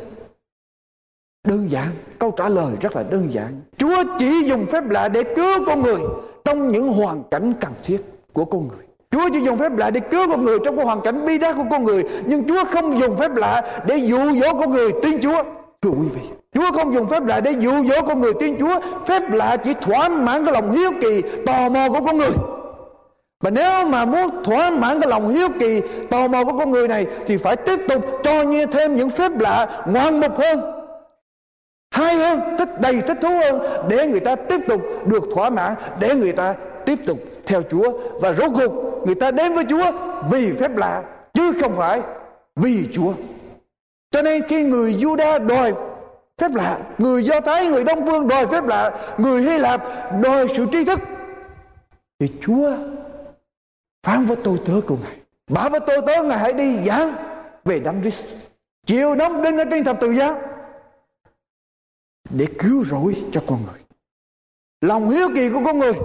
Đơn giản, câu trả lời rất là đơn giản. Chúa chỉ dùng phép lạ để cứu con người trong những hoàn cảnh cần thiết của con người. Chúa chỉ dùng phép lạ để cứu con người trong cái hoàn cảnh bi đát của con người, nhưng Chúa không dùng phép lạ để dụ dỗ con người tin Chúa. Thưa quý vị, Chúa không dùng phép lạ để dụ dỗ con người tin Chúa. Phép lạ chỉ thỏa mãn cái lòng hiếu kỳ, tò mò của con người. Và nếu mà muốn thỏa mãn cái lòng hiếu kỳ, tò mò của con người này thì phải tiếp tục cho nghe thêm những phép lạ ngoạn mục hơn, hay hơn, thích đầy thích thú hơn, để người ta tiếp tục được thỏa mãn, để người ta tiếp tục theo Chúa. Và rốt cuộc người ta đến với Chúa vì phép lạ chứ không phải vì Chúa. Cho nên khi người Giu-đa đòi phép lạ, người Do Thái, người Đông Phương đòi phép lạ, người Hy Lạp đòi sự tri thức, thì Chúa phán với tôi tớ của Ngài, bảo với tôi tớ Ngài hãy đi giảng về Đấng Christ chịu đóng đinh ở trên thập tự giá để cứu rỗi cho con người. Lòng hiếu kỳ của con người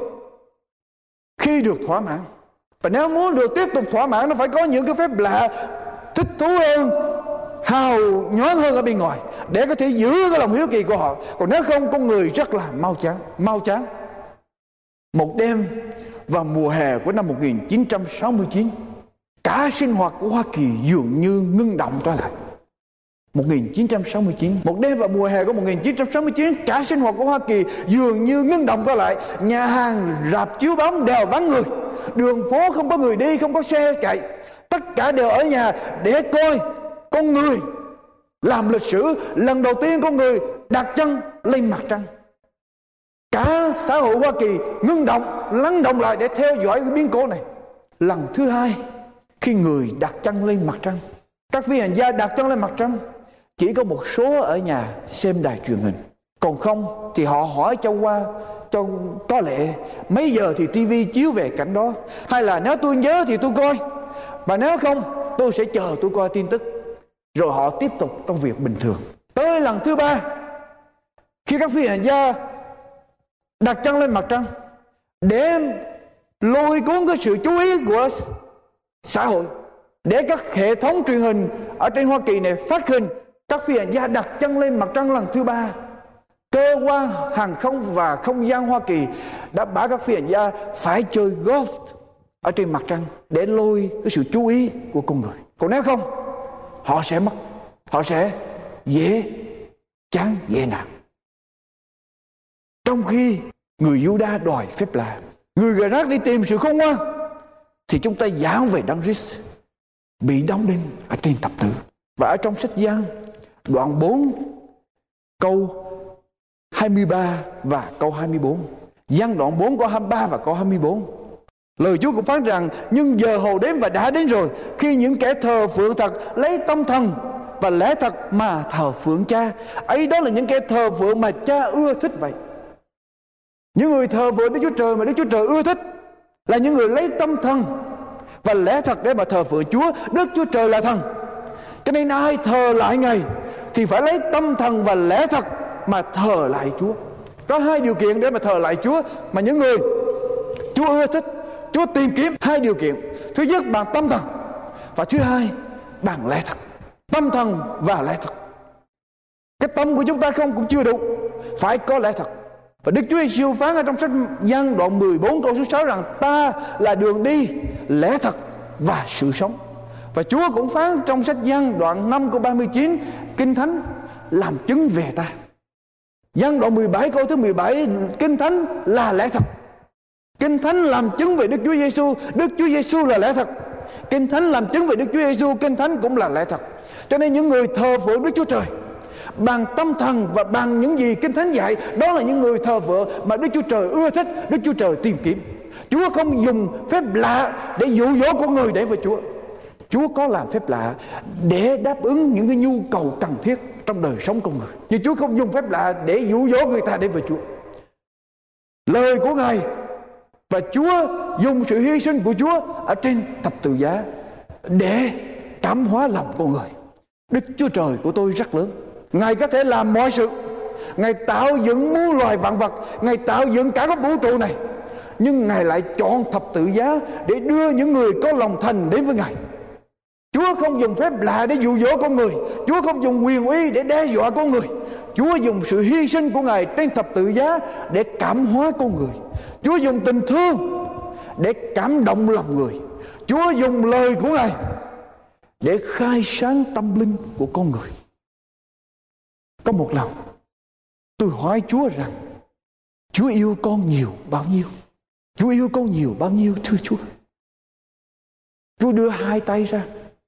khi được thỏa mãn, và nếu muốn được tiếp tục thỏa mãn, nó phải có những cái phép lạ thích thú hơn, hào nhoáng hơn ở bên ngoài để có thể giữ cái lòng hiếu kỳ của họ. Còn nếu không, con người rất là mau chán, mau chán. Một đêm vào mùa hè của năm một nghìn chín trăm sáu mươi chín, cả sinh hoạt của Hoa Kỳ dường như ngưng động trở lại. một nghìn chín trăm sáu mươi chín, một đêm vào mùa hè của một nghìn chín trăm sáu mươi chín, cả sinh hoạt của Hoa Kỳ dường như ngưng động trở lại. Nhà hàng, rạp chiếu bóng đều vắng người, đường phố không có người đi, không có xe chạy, tất cả đều ở nhà để coi con người làm lịch sử lần đầu tiên con người đặt chân lên mặt trăng. Cả xã hội Hoa Kỳ ngưng động, lắng động lại để theo dõi cái biến cố này. Lần thứ hai khi người đặt chân lên mặt trăng, các phi hành gia đặt chân lên mặt trăng, chỉ có một số ở nhà xem đài truyền hình, còn không thì họ hỏi cho qua cho có lệ mấy giờ thì tivi chiếu về cảnh đó, hay là nếu tôi nhớ thì tôi coi, và nếu không tôi sẽ chờ tôi coi tin tức, rồi họ tiếp tục công việc bình thường. Tới lần thứ ba, khi các phi hành gia đặt chân lên mặt trăng để lôi cuốn cái sự chú ý của xã hội, để các hệ thống truyền hình ở trên Hoa Kỳ này phát hình các phi hành gia đặt chân lên mặt trăng lần thứ ba, cơ quan hàng không và không gian Hoa Kỳ đã bảo các phi hành gia phải chơi golf ở trên mặt trăng để lôi cái sự chú ý của con người. Còn nếu không, họ sẽ mất, họ sẽ dễ chán dễ nản. Trong khi người Giu-đa đòi phép lạ, người Gơ-rác đi tìm sự khôn ngoan, thì chúng ta giảng về Đấng Christ bị đóng đinh ở trên thập tự. Và ở trong sách Giăng đoạn bốn câu hai hai mươi ba và câu hai mươi bốn. Giăng đoạn bốn câu hai mươi ba và câu hai mươi bốn. Lời Chúa cũng phán rằng: nhưng giờ hầu đến và đã đến rồi, khi những kẻ thờ phượng thật lấy tâm thần và lẽ thật mà thờ phượng Cha. Ấy đó là những kẻ thờ phượng mà Cha ưa thích vậy. Những người thờ phượng Đức Chúa Trời mà Đức Chúa Trời ưa thích là những người lấy tâm thần và lẽ thật để mà thờ phượng Chúa. Đức Chúa Trời là thần, cho nên ai thờ lại Ngài thì phải lấy tâm thần và lẽ thật mà thờ lại Chúa. Có hai điều kiện để mà thờ lại Chúa mà những người Chúa ưa thích, Chúa tìm kiếm. Hai điều kiện: thứ nhất bằng tâm thần, và thứ hai bằng lẽ thật. Tâm thần và lẽ thật. Cái tâm của chúng ta không cũng chưa đủ, phải có lẽ thật. Và Đức Chúa Giêsu phán ở trong sách Giăng đoạn mười bốn câu số sáu rằng: ta là đường đi, lẽ thật và sự sống. Và Chúa cũng phán trong sách Giăng đoạn năm câu ba mươi chín: Kinh Thánh làm chứng về ta. Giăng đoạn mười bảy câu thứ mười bảy: Kinh Thánh là lẽ thật. Kinh Thánh làm chứng về Đức Chúa Giêsu, Đức Chúa Giêsu là lẽ thật. Kinh Thánh làm chứng về Đức Chúa Giêsu, Kinh Thánh cũng là lẽ thật. Cho nên những người thờ phượng Đức Chúa Trời bằng tâm thần và bằng những gì Kinh Thánh dạy, đó là những người thờ phượng mà Đức Chúa Trời ưa thích, Đức Chúa Trời tìm kiếm. Chúa không dùng phép lạ để dụ dỗ con người đến với Chúa. Chúa có làm phép lạ để đáp ứng những cái nhu cầu cần thiết trong đời sống con người, nhưng Chúa không dùng phép lạ để dụ dỗ người ta đến với Chúa. Lời của Ngài và Chúa dùng sự hy sinh của Chúa ở trên thập tự giá để cảm hóa lòng con người. Đức Chúa Trời của tôi rất lớn, Ngài có thể làm mọi sự. Ngài tạo dựng muôn loài vạn vật, Ngài tạo dựng cả cái vũ trụ này, nhưng Ngài lại chọn thập tự giá để đưa những người có lòng thành đến với Ngài. Chúa không dùng phép lạ để dụ dỗ con người, Chúa không dùng quyền uy để đe dọa con người. Chúa dùng sự hy sinh của Ngài trên thập tự giá để cảm hóa con người. Chúa dùng tình thương để cảm động lòng người. Chúa dùng lời của Ngài để khai sáng tâm linh của con người. Có một lần tôi hỏi Chúa rằng: Chúa yêu con nhiều bao nhiêu? Chúa yêu con nhiều bao nhiêu thưa Chúa? Chúa đưa hai tay ra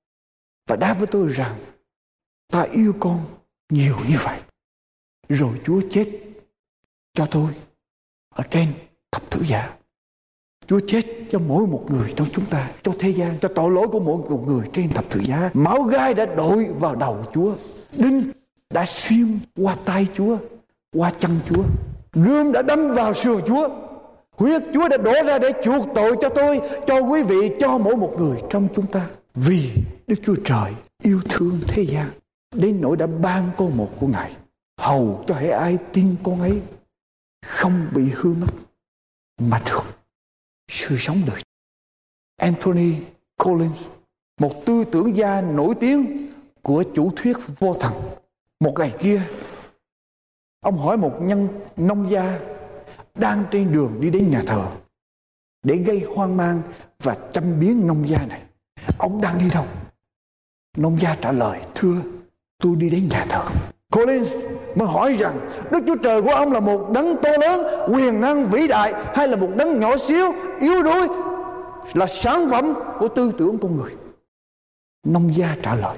và đáp với tôi rằng: ta yêu con nhiều như vậy. Rồi Chúa chết cho tôi ở trên thập tự giá. Chúa chết cho mỗi một người trong chúng ta, cho thế gian, cho tội lỗi của mỗi một người trên thập tự giá. Máu gai đã đội vào đầu Chúa, đinh đã xuyên qua tay Chúa, qua chân Chúa, gươm đã đâm vào sườn Chúa. Huyết Chúa đã đổ ra để chuộc tội cho tôi, cho quý vị, cho mỗi một người trong chúng ta. Vì Đức Chúa Trời yêu thương thế gian đến nỗi đã ban con một của Ngài, hầu cho hễ ai tin con ấy không bị hư mất mà được sự sống đời. Anthony Collins, một tư tưởng gia nổi tiếng của chủ thuyết vô thần, một ngày kia ông hỏi một nhân nông gia đang trên đường đi đến nhà thờ để gây hoang mang và châm biếm nông gia này: ông đang đi đâu? Nông gia trả lời: thưa, tôi đi đến nhà thờ. Collins mới hỏi rằng: Đức Chúa Trời của ông là một đấng to lớn, quyền năng vĩ đại, hay là một đấng nhỏ xíu, yếu đuối, là sản phẩm của tư tưởng con người? Nông gia trả lời: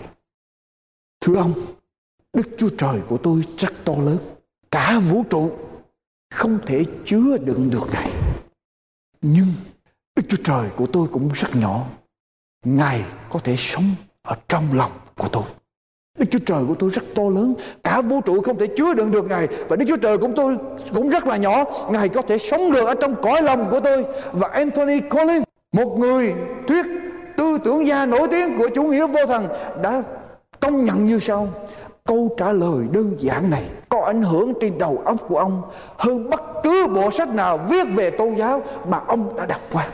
thưa ông, Đức Chúa Trời của tôi rất to lớn, cả vũ trụ không thể chứa đựng được Ngài. Nhưng Đức Chúa Trời của tôi cũng rất nhỏ, Ngài có thể sống ở trong lòng của tôi. Đức Chúa Trời của tôi rất to lớn, cả vũ trụ không thể chứa đựng được Ngài. Và Đức Chúa Trời của tôi cũng rất là nhỏ, Ngài có thể sống được ở trong cõi lòng của tôi. Và Anthony Collins, một người thuyết tư tưởng gia nổi tiếng của chủ nghĩa vô thần, đã công nhận như sau: câu trả lời đơn giản này có ảnh hưởng trên đầu óc của ông hơn bất cứ bộ sách nào viết về tôn giáo mà ông đã đọc qua.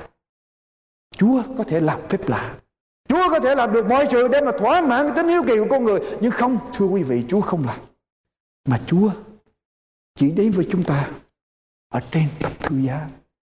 Chúa có thể làm phép lạ, Chúa có thể làm được mọi sự để mà thỏa mãn cái tính hiếu kỳ của con người, nhưng không, thưa quý vị, Chúa không làm. Mà Chúa chỉ đến với chúng ta ở trên thập tự giá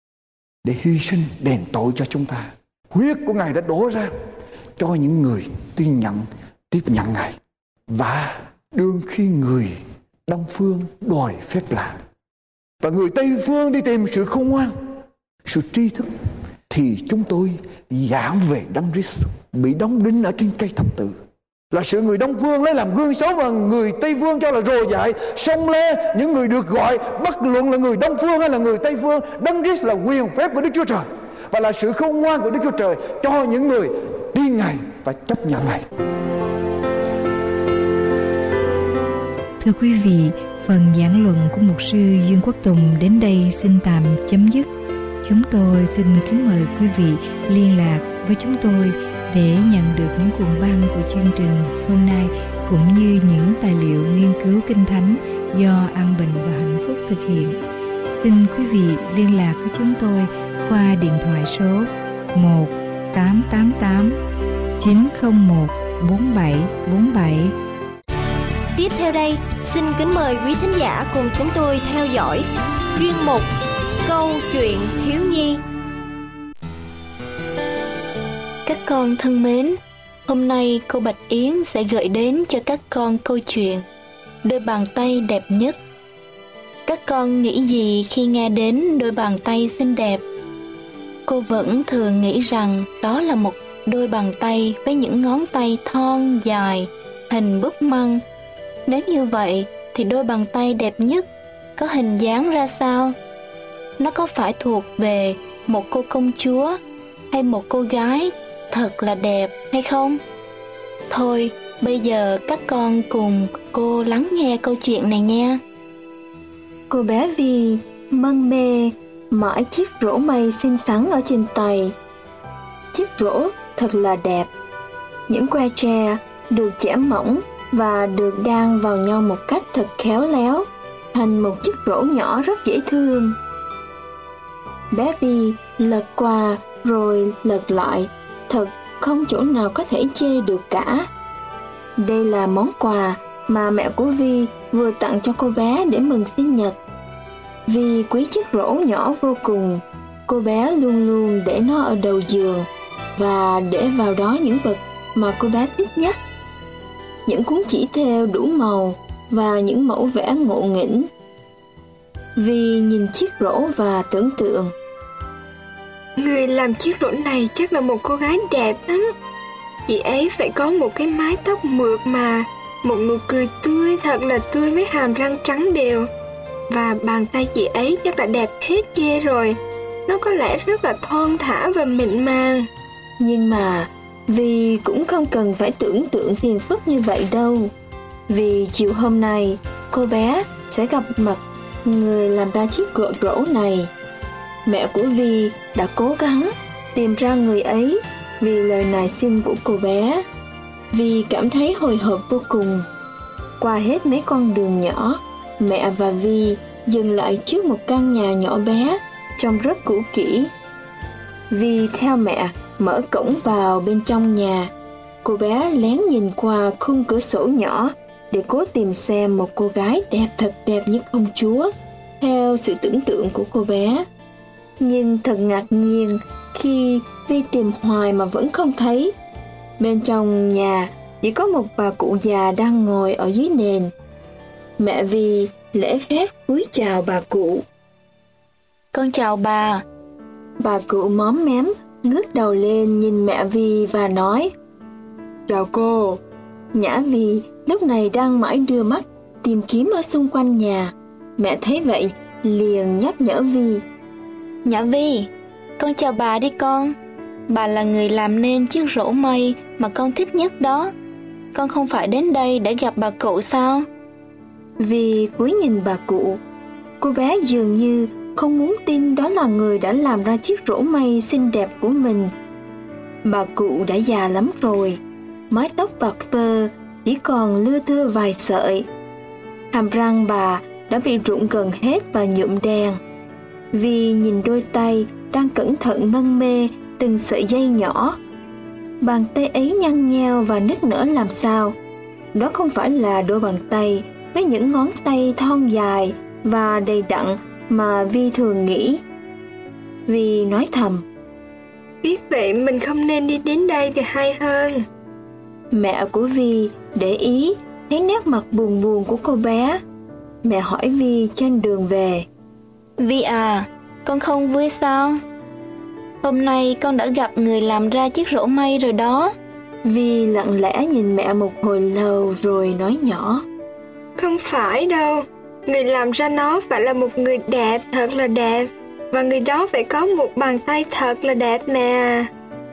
để hy sinh đền tội cho chúng ta. Huyết của Ngài đã đổ ra cho những người tin nhận, tiếp nhận Ngài. Và đương khi người Đông phương đòi phép lạ và người Tây phương đi tìm sự khôn ngoan, sự tri thức, thì chúng tôi giảng về Đấng Christ bị đóng đinh ở trên cây thập tự, là sự người Đông Phương lấy làm gương xấu và người Tây Phương cho là rồ dại. Song lê những người được gọi, bất luận là người Đông Phương hay là người Tây Phương, Đấng Christ là quyền phép của Đức Chúa Trời và là sự khôn ngoan của Đức Chúa Trời cho những người tin Ngài và chấp nhận Ngài. Thưa quý vị, phần giảng luận của mục sư Dương Quốc Tùng đến đây xin tạm chấm dứt. Chúng tôi xin kính mời quý vị liên lạc với chúng tôi để nhận được những cuộn băng của chương trình hôm nay cũng như những tài liệu nghiên cứu Kinh Thánh do An Bình và Hạnh Phúc thực hiện. Xin quý vị liên lạc với chúng tôi qua điện thoại số một tám tám tám chín không một bốn bảy bốn bảy. Tiếp theo đây, xin kính mời quý thính giả cùng chúng tôi theo dõi chuyên mục Câu chuyện thiếu nhi. Các con thân mến, hôm nay cô Bạch Yến sẽ gửi đến cho các con câu chuyện Đôi bàn tay đẹp nhất. Các con nghĩ gì khi nghe đến đôi bàn tay xinh đẹp? Cô vẫn thường nghĩ rằng đó là một đôi bàn tay với những ngón tay thon dài, hình búp măng. Nếu như vậy thì đôi bàn tay đẹp nhất có hình dáng ra sao? Nó có phải thuộc về một cô công chúa hay một cô gái thật là đẹp hay không? Thôi, bây giờ các con cùng cô lắng nghe câu chuyện này nha. Cô bé Vi mân mê mãi chiếc rổ mây xinh xắn ở trên tay. Chiếc rổ thật là đẹp. Những que tre được chẻ mỏng và được đan vào nhau một cách thật khéo léo, thành một chiếc rổ nhỏ rất dễ thương. Bé Vi lật qua rồi lật lại, thật không chỗ nào có thể chê được cả. Đây là món quà mà mẹ của Vi vừa tặng cho cô bé để mừng sinh nhật. Vi quý chiếc rổ nhỏ vô cùng. Cô bé luôn luôn để nó ở đầu giường và để vào đó những vật mà cô bé thích nhất. Những cuốn chỉ thêu đủ màu và những mẫu vẽ ngộ nghĩnh. Vi nhìn chiếc rổ và tưởng tượng, người làm chiếc rổ này chắc là một cô gái đẹp lắm. Chị ấy phải có một cái mái tóc mượt mà, một nụ cười tươi thật là tươi với hàm răng trắng đều. Và bàn tay chị ấy chắc là đẹp hết ghê rồi. Nó có lẽ rất là thon thả và mịn màng. Nhưng mà Vi cũng không cần phải tưởng tượng phiền phức như vậy đâu. Vì chiều hôm nay cô bé sẽ gặp mặt người làm ra chiếc gỗ rổ này. Mẹ của Vi đã cố gắng tìm ra người ấy vì lời nài xin của cô bé. Vi cảm thấy hồi hộp vô cùng. Qua hết mấy con đường nhỏ, mẹ và Vi dừng lại trước một căn nhà nhỏ bé, trông rất cũ kỹ. Vi theo mẹ mở cổng vào bên trong nhà. Cô bé lén nhìn qua khung cửa sổ nhỏ để cố tìm xem một cô gái đẹp thật đẹp như công chúa, theo sự tưởng tượng của cô bé. Nhưng thật ngạc nhiên khi Vi tìm hoài mà vẫn không thấy. Bên trong nhà chỉ có một bà cụ già đang ngồi ở dưới nền. Mẹ Vi lễ phép cúi chào bà cụ. Con chào bà. Bà cụ móm mém ngước đầu lên nhìn mẹ Vi và nói, chào cô. Nhã Vi lúc này đang mãi đưa mắt tìm kiếm ở xung quanh nhà. Mẹ thấy vậy liền nhắc nhở Vi, Nhã Vi, con chào bà đi con. Bà là người làm nên chiếc rổ mây mà con thích nhất đó. Con không phải đến đây để gặp bà cụ sao? Vi cúi nhìn bà cụ. Cô bé dường như không muốn tin đó là người đã làm ra chiếc rổ mây xinh đẹp của mình. Bà cụ đã già lắm rồi, mái tóc bạc phơ chỉ còn lưa thưa vài sợi. Hàm răng bà đã bị rụng gần hết và nhuộm đen. Vi nhìn đôi tay đang cẩn thận mân mê từng sợi dây nhỏ. Bàn tay ấy nhăn nheo và nức nở làm sao? Đó không phải là đôi bàn tay với những ngón tay thon dài và đầy đặn mà Vi thường nghĩ. Vi nói thầm, biết vậy mình không nên đi đến đây thì hay hơn. Mẹ của Vi để ý thấy nét mặt buồn buồn của cô bé. Mẹ hỏi Vi trên đường về, Vi à, con không vui sao? Hôm nay con đã gặp người làm ra chiếc rổ mây rồi đó. Vi lặng lẽ nhìn mẹ một hồi lâu rồi nói nhỏ: Không phải đâu, người làm ra nó phải là một người đẹp, thật là đẹp. Và người đó phải có một bàn tay thật là đẹp mẹ à.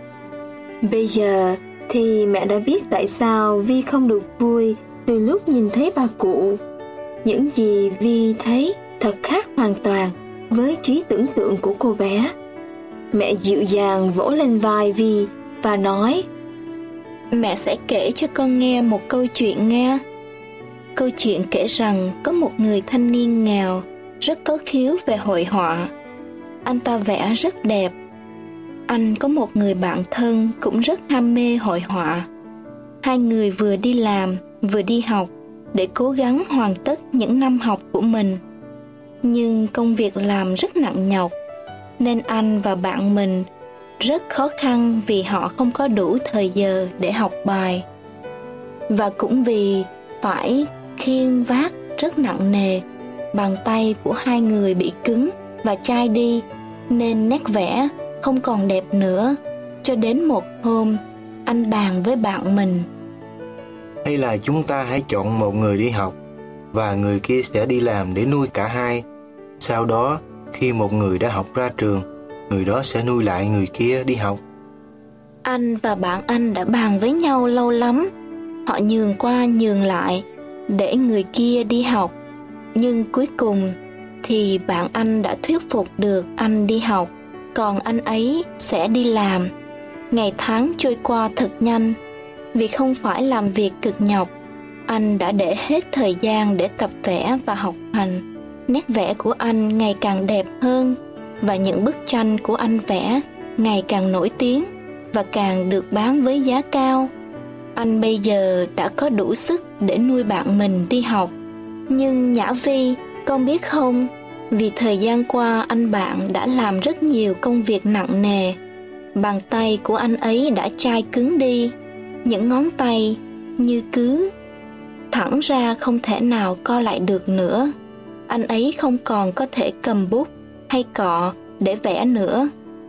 Bây giờ thì mẹ đã biết tại sao Vi không được vui từ lúc nhìn thấy bà cụ. Những gì Vi thấy thật khác hoàn toàn với trí tưởng tượng của cô bé. Mẹ dịu dàng vỗ lên vai Vi và nói: Mẹ sẽ kể cho con nghe một câu chuyện nghe. Câu chuyện kể rằng có một người thanh niên nghèo rất có khiếu về hội họa. Anh ta vẽ rất đẹp. Anh có một người bạn thân cũng rất ham mê hội họa. Hai người vừa đi làm vừa đi học để cố gắng hoàn tất những năm học của mình. Nhưng công việc làm rất nặng nhọc, nên anh và bạn mình rất khó khăn vì họ không có đủ thời giờ để học bài. Và cũng vì phải khiêng vác rất nặng nề, bàn tay của hai người bị cứng và chai đi, nên nét vẽ không còn đẹp nữa. Cho đến một hôm, anh bàn với bạn mình: Hay là chúng ta hãy chọn một người đi học, và người kia sẽ đi làm để nuôi cả hai. Sau đó, khi một người đã học ra trường, người đó sẽ nuôi lại người kia đi học. Anh và bạn anh đã bàn với nhau lâu lắm. Họ nhường qua nhường lại để người kia đi học. Nhưng cuối cùng thì bạn anh đã thuyết phục được anh đi học, còn anh ấy sẽ đi làm. Ngày tháng trôi qua thật nhanh. Vì không phải làm việc cực nhọc, anh đã để hết thời gian để tập vẽ và học hành. Nét vẽ của anh ngày càng đẹp hơn, và những bức tranh của anh vẽ ngày càng nổi tiếng và càng được bán với giá cao. Anh bây giờ đã có đủ sức để nuôi bạn mình đi học. Nhưng Nhã Vi, con biết không, vì thời gian qua anh bạn đã làm rất nhiều công việc nặng nề. Bàn tay của anh ấy đã chai cứng đi. Những ngón tay như cứ thẳng ra, không thể nào co lại được nữa. Anh ấy không còn có thể cầm bút hay cọ để vẽ nữa.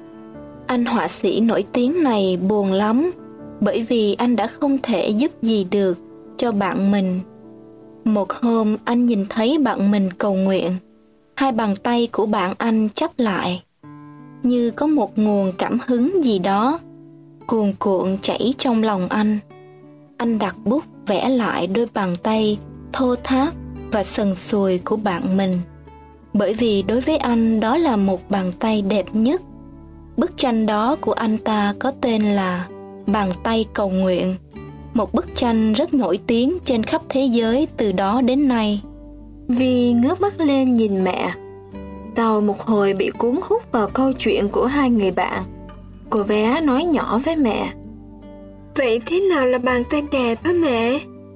Anh họa sĩ nổi tiếng này buồn lắm, bởi vì anh đã không thể giúp gì được cho bạn mình. Một hôm anh nhìn thấy bạn mình cầu nguyện. Hai bàn tay của bạn anh chắp lại, như có một nguồn cảm hứng gì đó cuồn cuộn chảy trong lòng anh. Anh đặt bút vẽ lại đôi bàn tay thô tháp và sần sùi của bạn mình, bởi vì đối với anh đó là một bàn tay đẹp nhất. Bức tranh đó của anh ta có tên là Bàn tay cầu nguyện, một bức tranh rất nổi tiếng trên khắp thế giới từ đó đến nay. Vi ngước mắt lên nhìn mẹ. Sau một hồi bị cuốn hút vào câu chuyện của hai người bạn, cô bé nói nhỏ với mẹ: Vậy thế nào là bàn tay đẹp hả mẹ?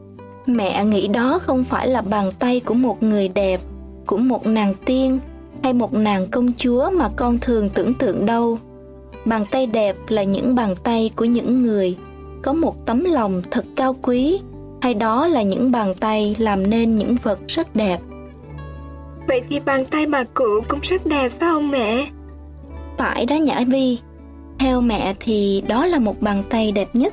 Mẹ nghĩ đó không phải là bàn tay của một người đẹp, của một nàng tiên hay một nàng công chúa mà con thường tưởng tượng đâu. Bàn tay đẹp là những bàn tay của những người có một tấm lòng thật cao quý, hay đó là những bàn tay làm nên những vật rất đẹp. Vậy thì bàn tay bà cụ cũng rất đẹp phải không mẹ? Phải đó Nhã Vi. Theo mẹ thì đó là một bàn tay đẹp nhất.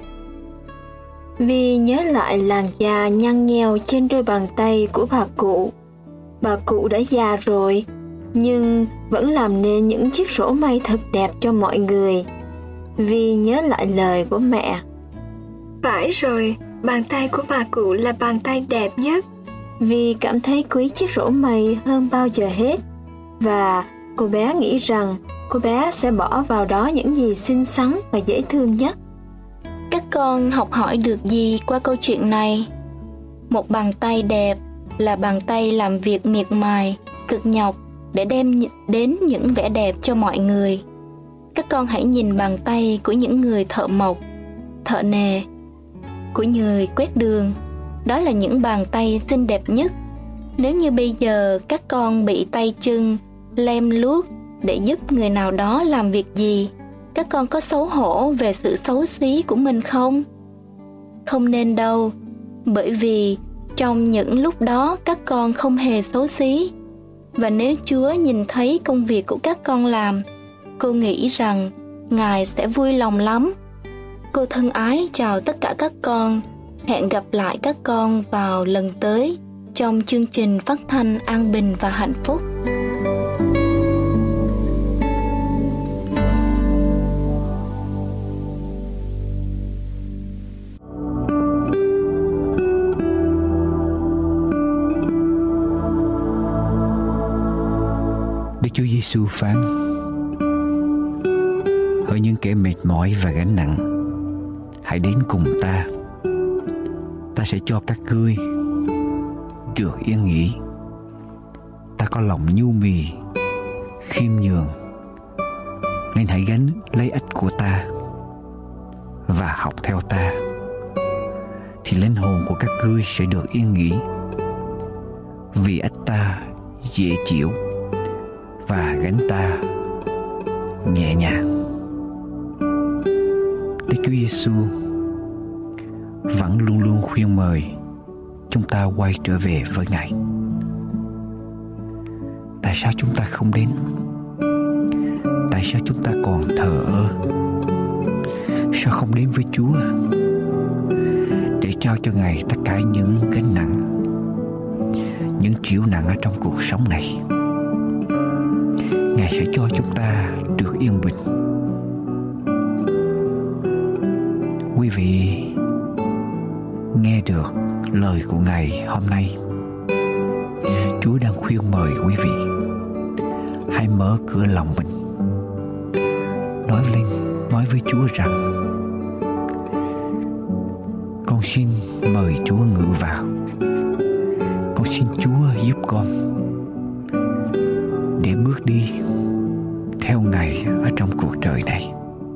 Vi nhớ lại làn da nhăn nheo trên đôi bàn tay của bà cụ. Bà cụ đã già rồi, nhưng vẫn làm nên những chiếc rổ may thật đẹp cho mọi người. Vi nhớ lại lời của mẹ: Phải rồi, bàn tay của bà cụ là bàn tay đẹp nhất. Vi cảm thấy quý chiếc rổ may hơn bao giờ hết, và cô bé nghĩ rằng cô bé sẽ bỏ vào đó những gì xinh xắn và dễ thương nhất. Các con học hỏi được gì qua câu chuyện này? Một bàn tay đẹp là bàn tay làm việc miệt mài, cực nhọc để đem đến những vẻ đẹp cho mọi người. Các con hãy nhìn bàn tay của những người thợ mộc, thợ nề, của người quét đường. Đó là những bàn tay xinh đẹp nhất. Nếu như bây giờ các con bị tay chân lem luốc để giúp người nào đó làm việc gì, các con có xấu hổ về sự xấu xí của mình không? Không nên đâu, bởi vì trong những lúc đó các con không hề xấu xí. Và nếu Chúa nhìn thấy công việc của các con làm, cô nghĩ rằng Ngài sẽ vui lòng lắm. Cô thân ái chào tất cả các con. Hẹn gặp lại các con vào lần tới trong chương trình phát thanh An Bình và Hạnh Phúc. Đức Chúa Giêsu phán: hỡi những kẻ mệt mỏi và gánh nặng, hãy đến cùng ta. Ta sẽ cho các ngươi được yên nghỉ. Ta có lòng nhu mì, khiêm nhường, nên hãy gánh lấy ách của ta và học theo ta, thì linh hồn của các ngươi sẽ được yên nghỉ. Vì ách ta dễ chịu và gánh ta nhẹ nhàng. Đức Chúa Giêsu vẫn luôn luôn khuyên mời chúng ta quay trở về với Ngài. Tại sao chúng ta không đến? Tại sao chúng ta còn thờ ơ? Sao không đến với Chúa để trao cho Ngài tất cả những gánh nặng, những chịu nặng ở trong cuộc sống này? Ngài sẽ cho chúng ta được yên bình. Quý vị nghe được lời của Ngài hôm nay. Chúa đang khuyên mời quý vị hãy mở cửa lòng mình, nói lên, nói với Chúa rằng: con xin mời Chúa ngự vào. Con xin Chúa giúp con để bước đi theo Ngài ở trong cuộc đời này.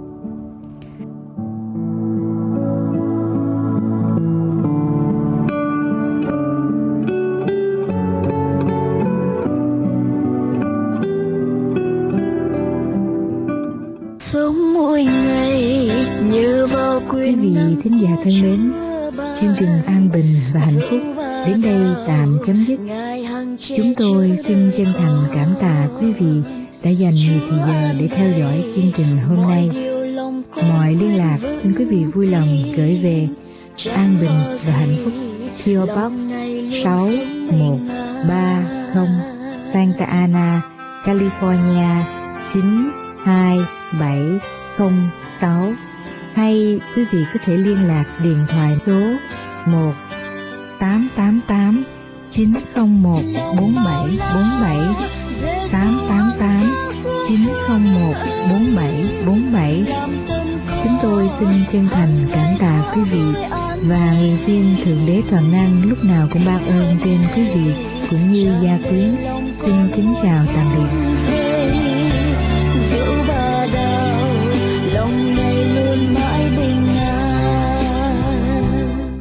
Quý vị thính giả thân mến, chương trình An Bình và Hạnh Phúc đến đây tạm chấm dứt. Chúng tôi xin chân thành cảm tạ quý vị đã dành nhiều thời giờ để theo dõi chương trình hôm nay. Mọi liên lạc xin quý vị vui lòng gửi về An Bình và Hạnh Phúc, pê ô Box sáu một ba không, Santa Ana, California chín hai bảy không sáu. Hay quý vị có thể liên lạc điện thoại số một tám tám tám chín không một bốn bảy bốn bảy, tám tám tám chín không một bốn bảy bốn bảy. Chúng tôi xin chân thành cảm tạ quý vị và nguyện xin Thượng Đế Toàn Năng lúc nào cũng ban ơn trên quý vị cũng như gia quyến. Xin kính chào tạm biệt.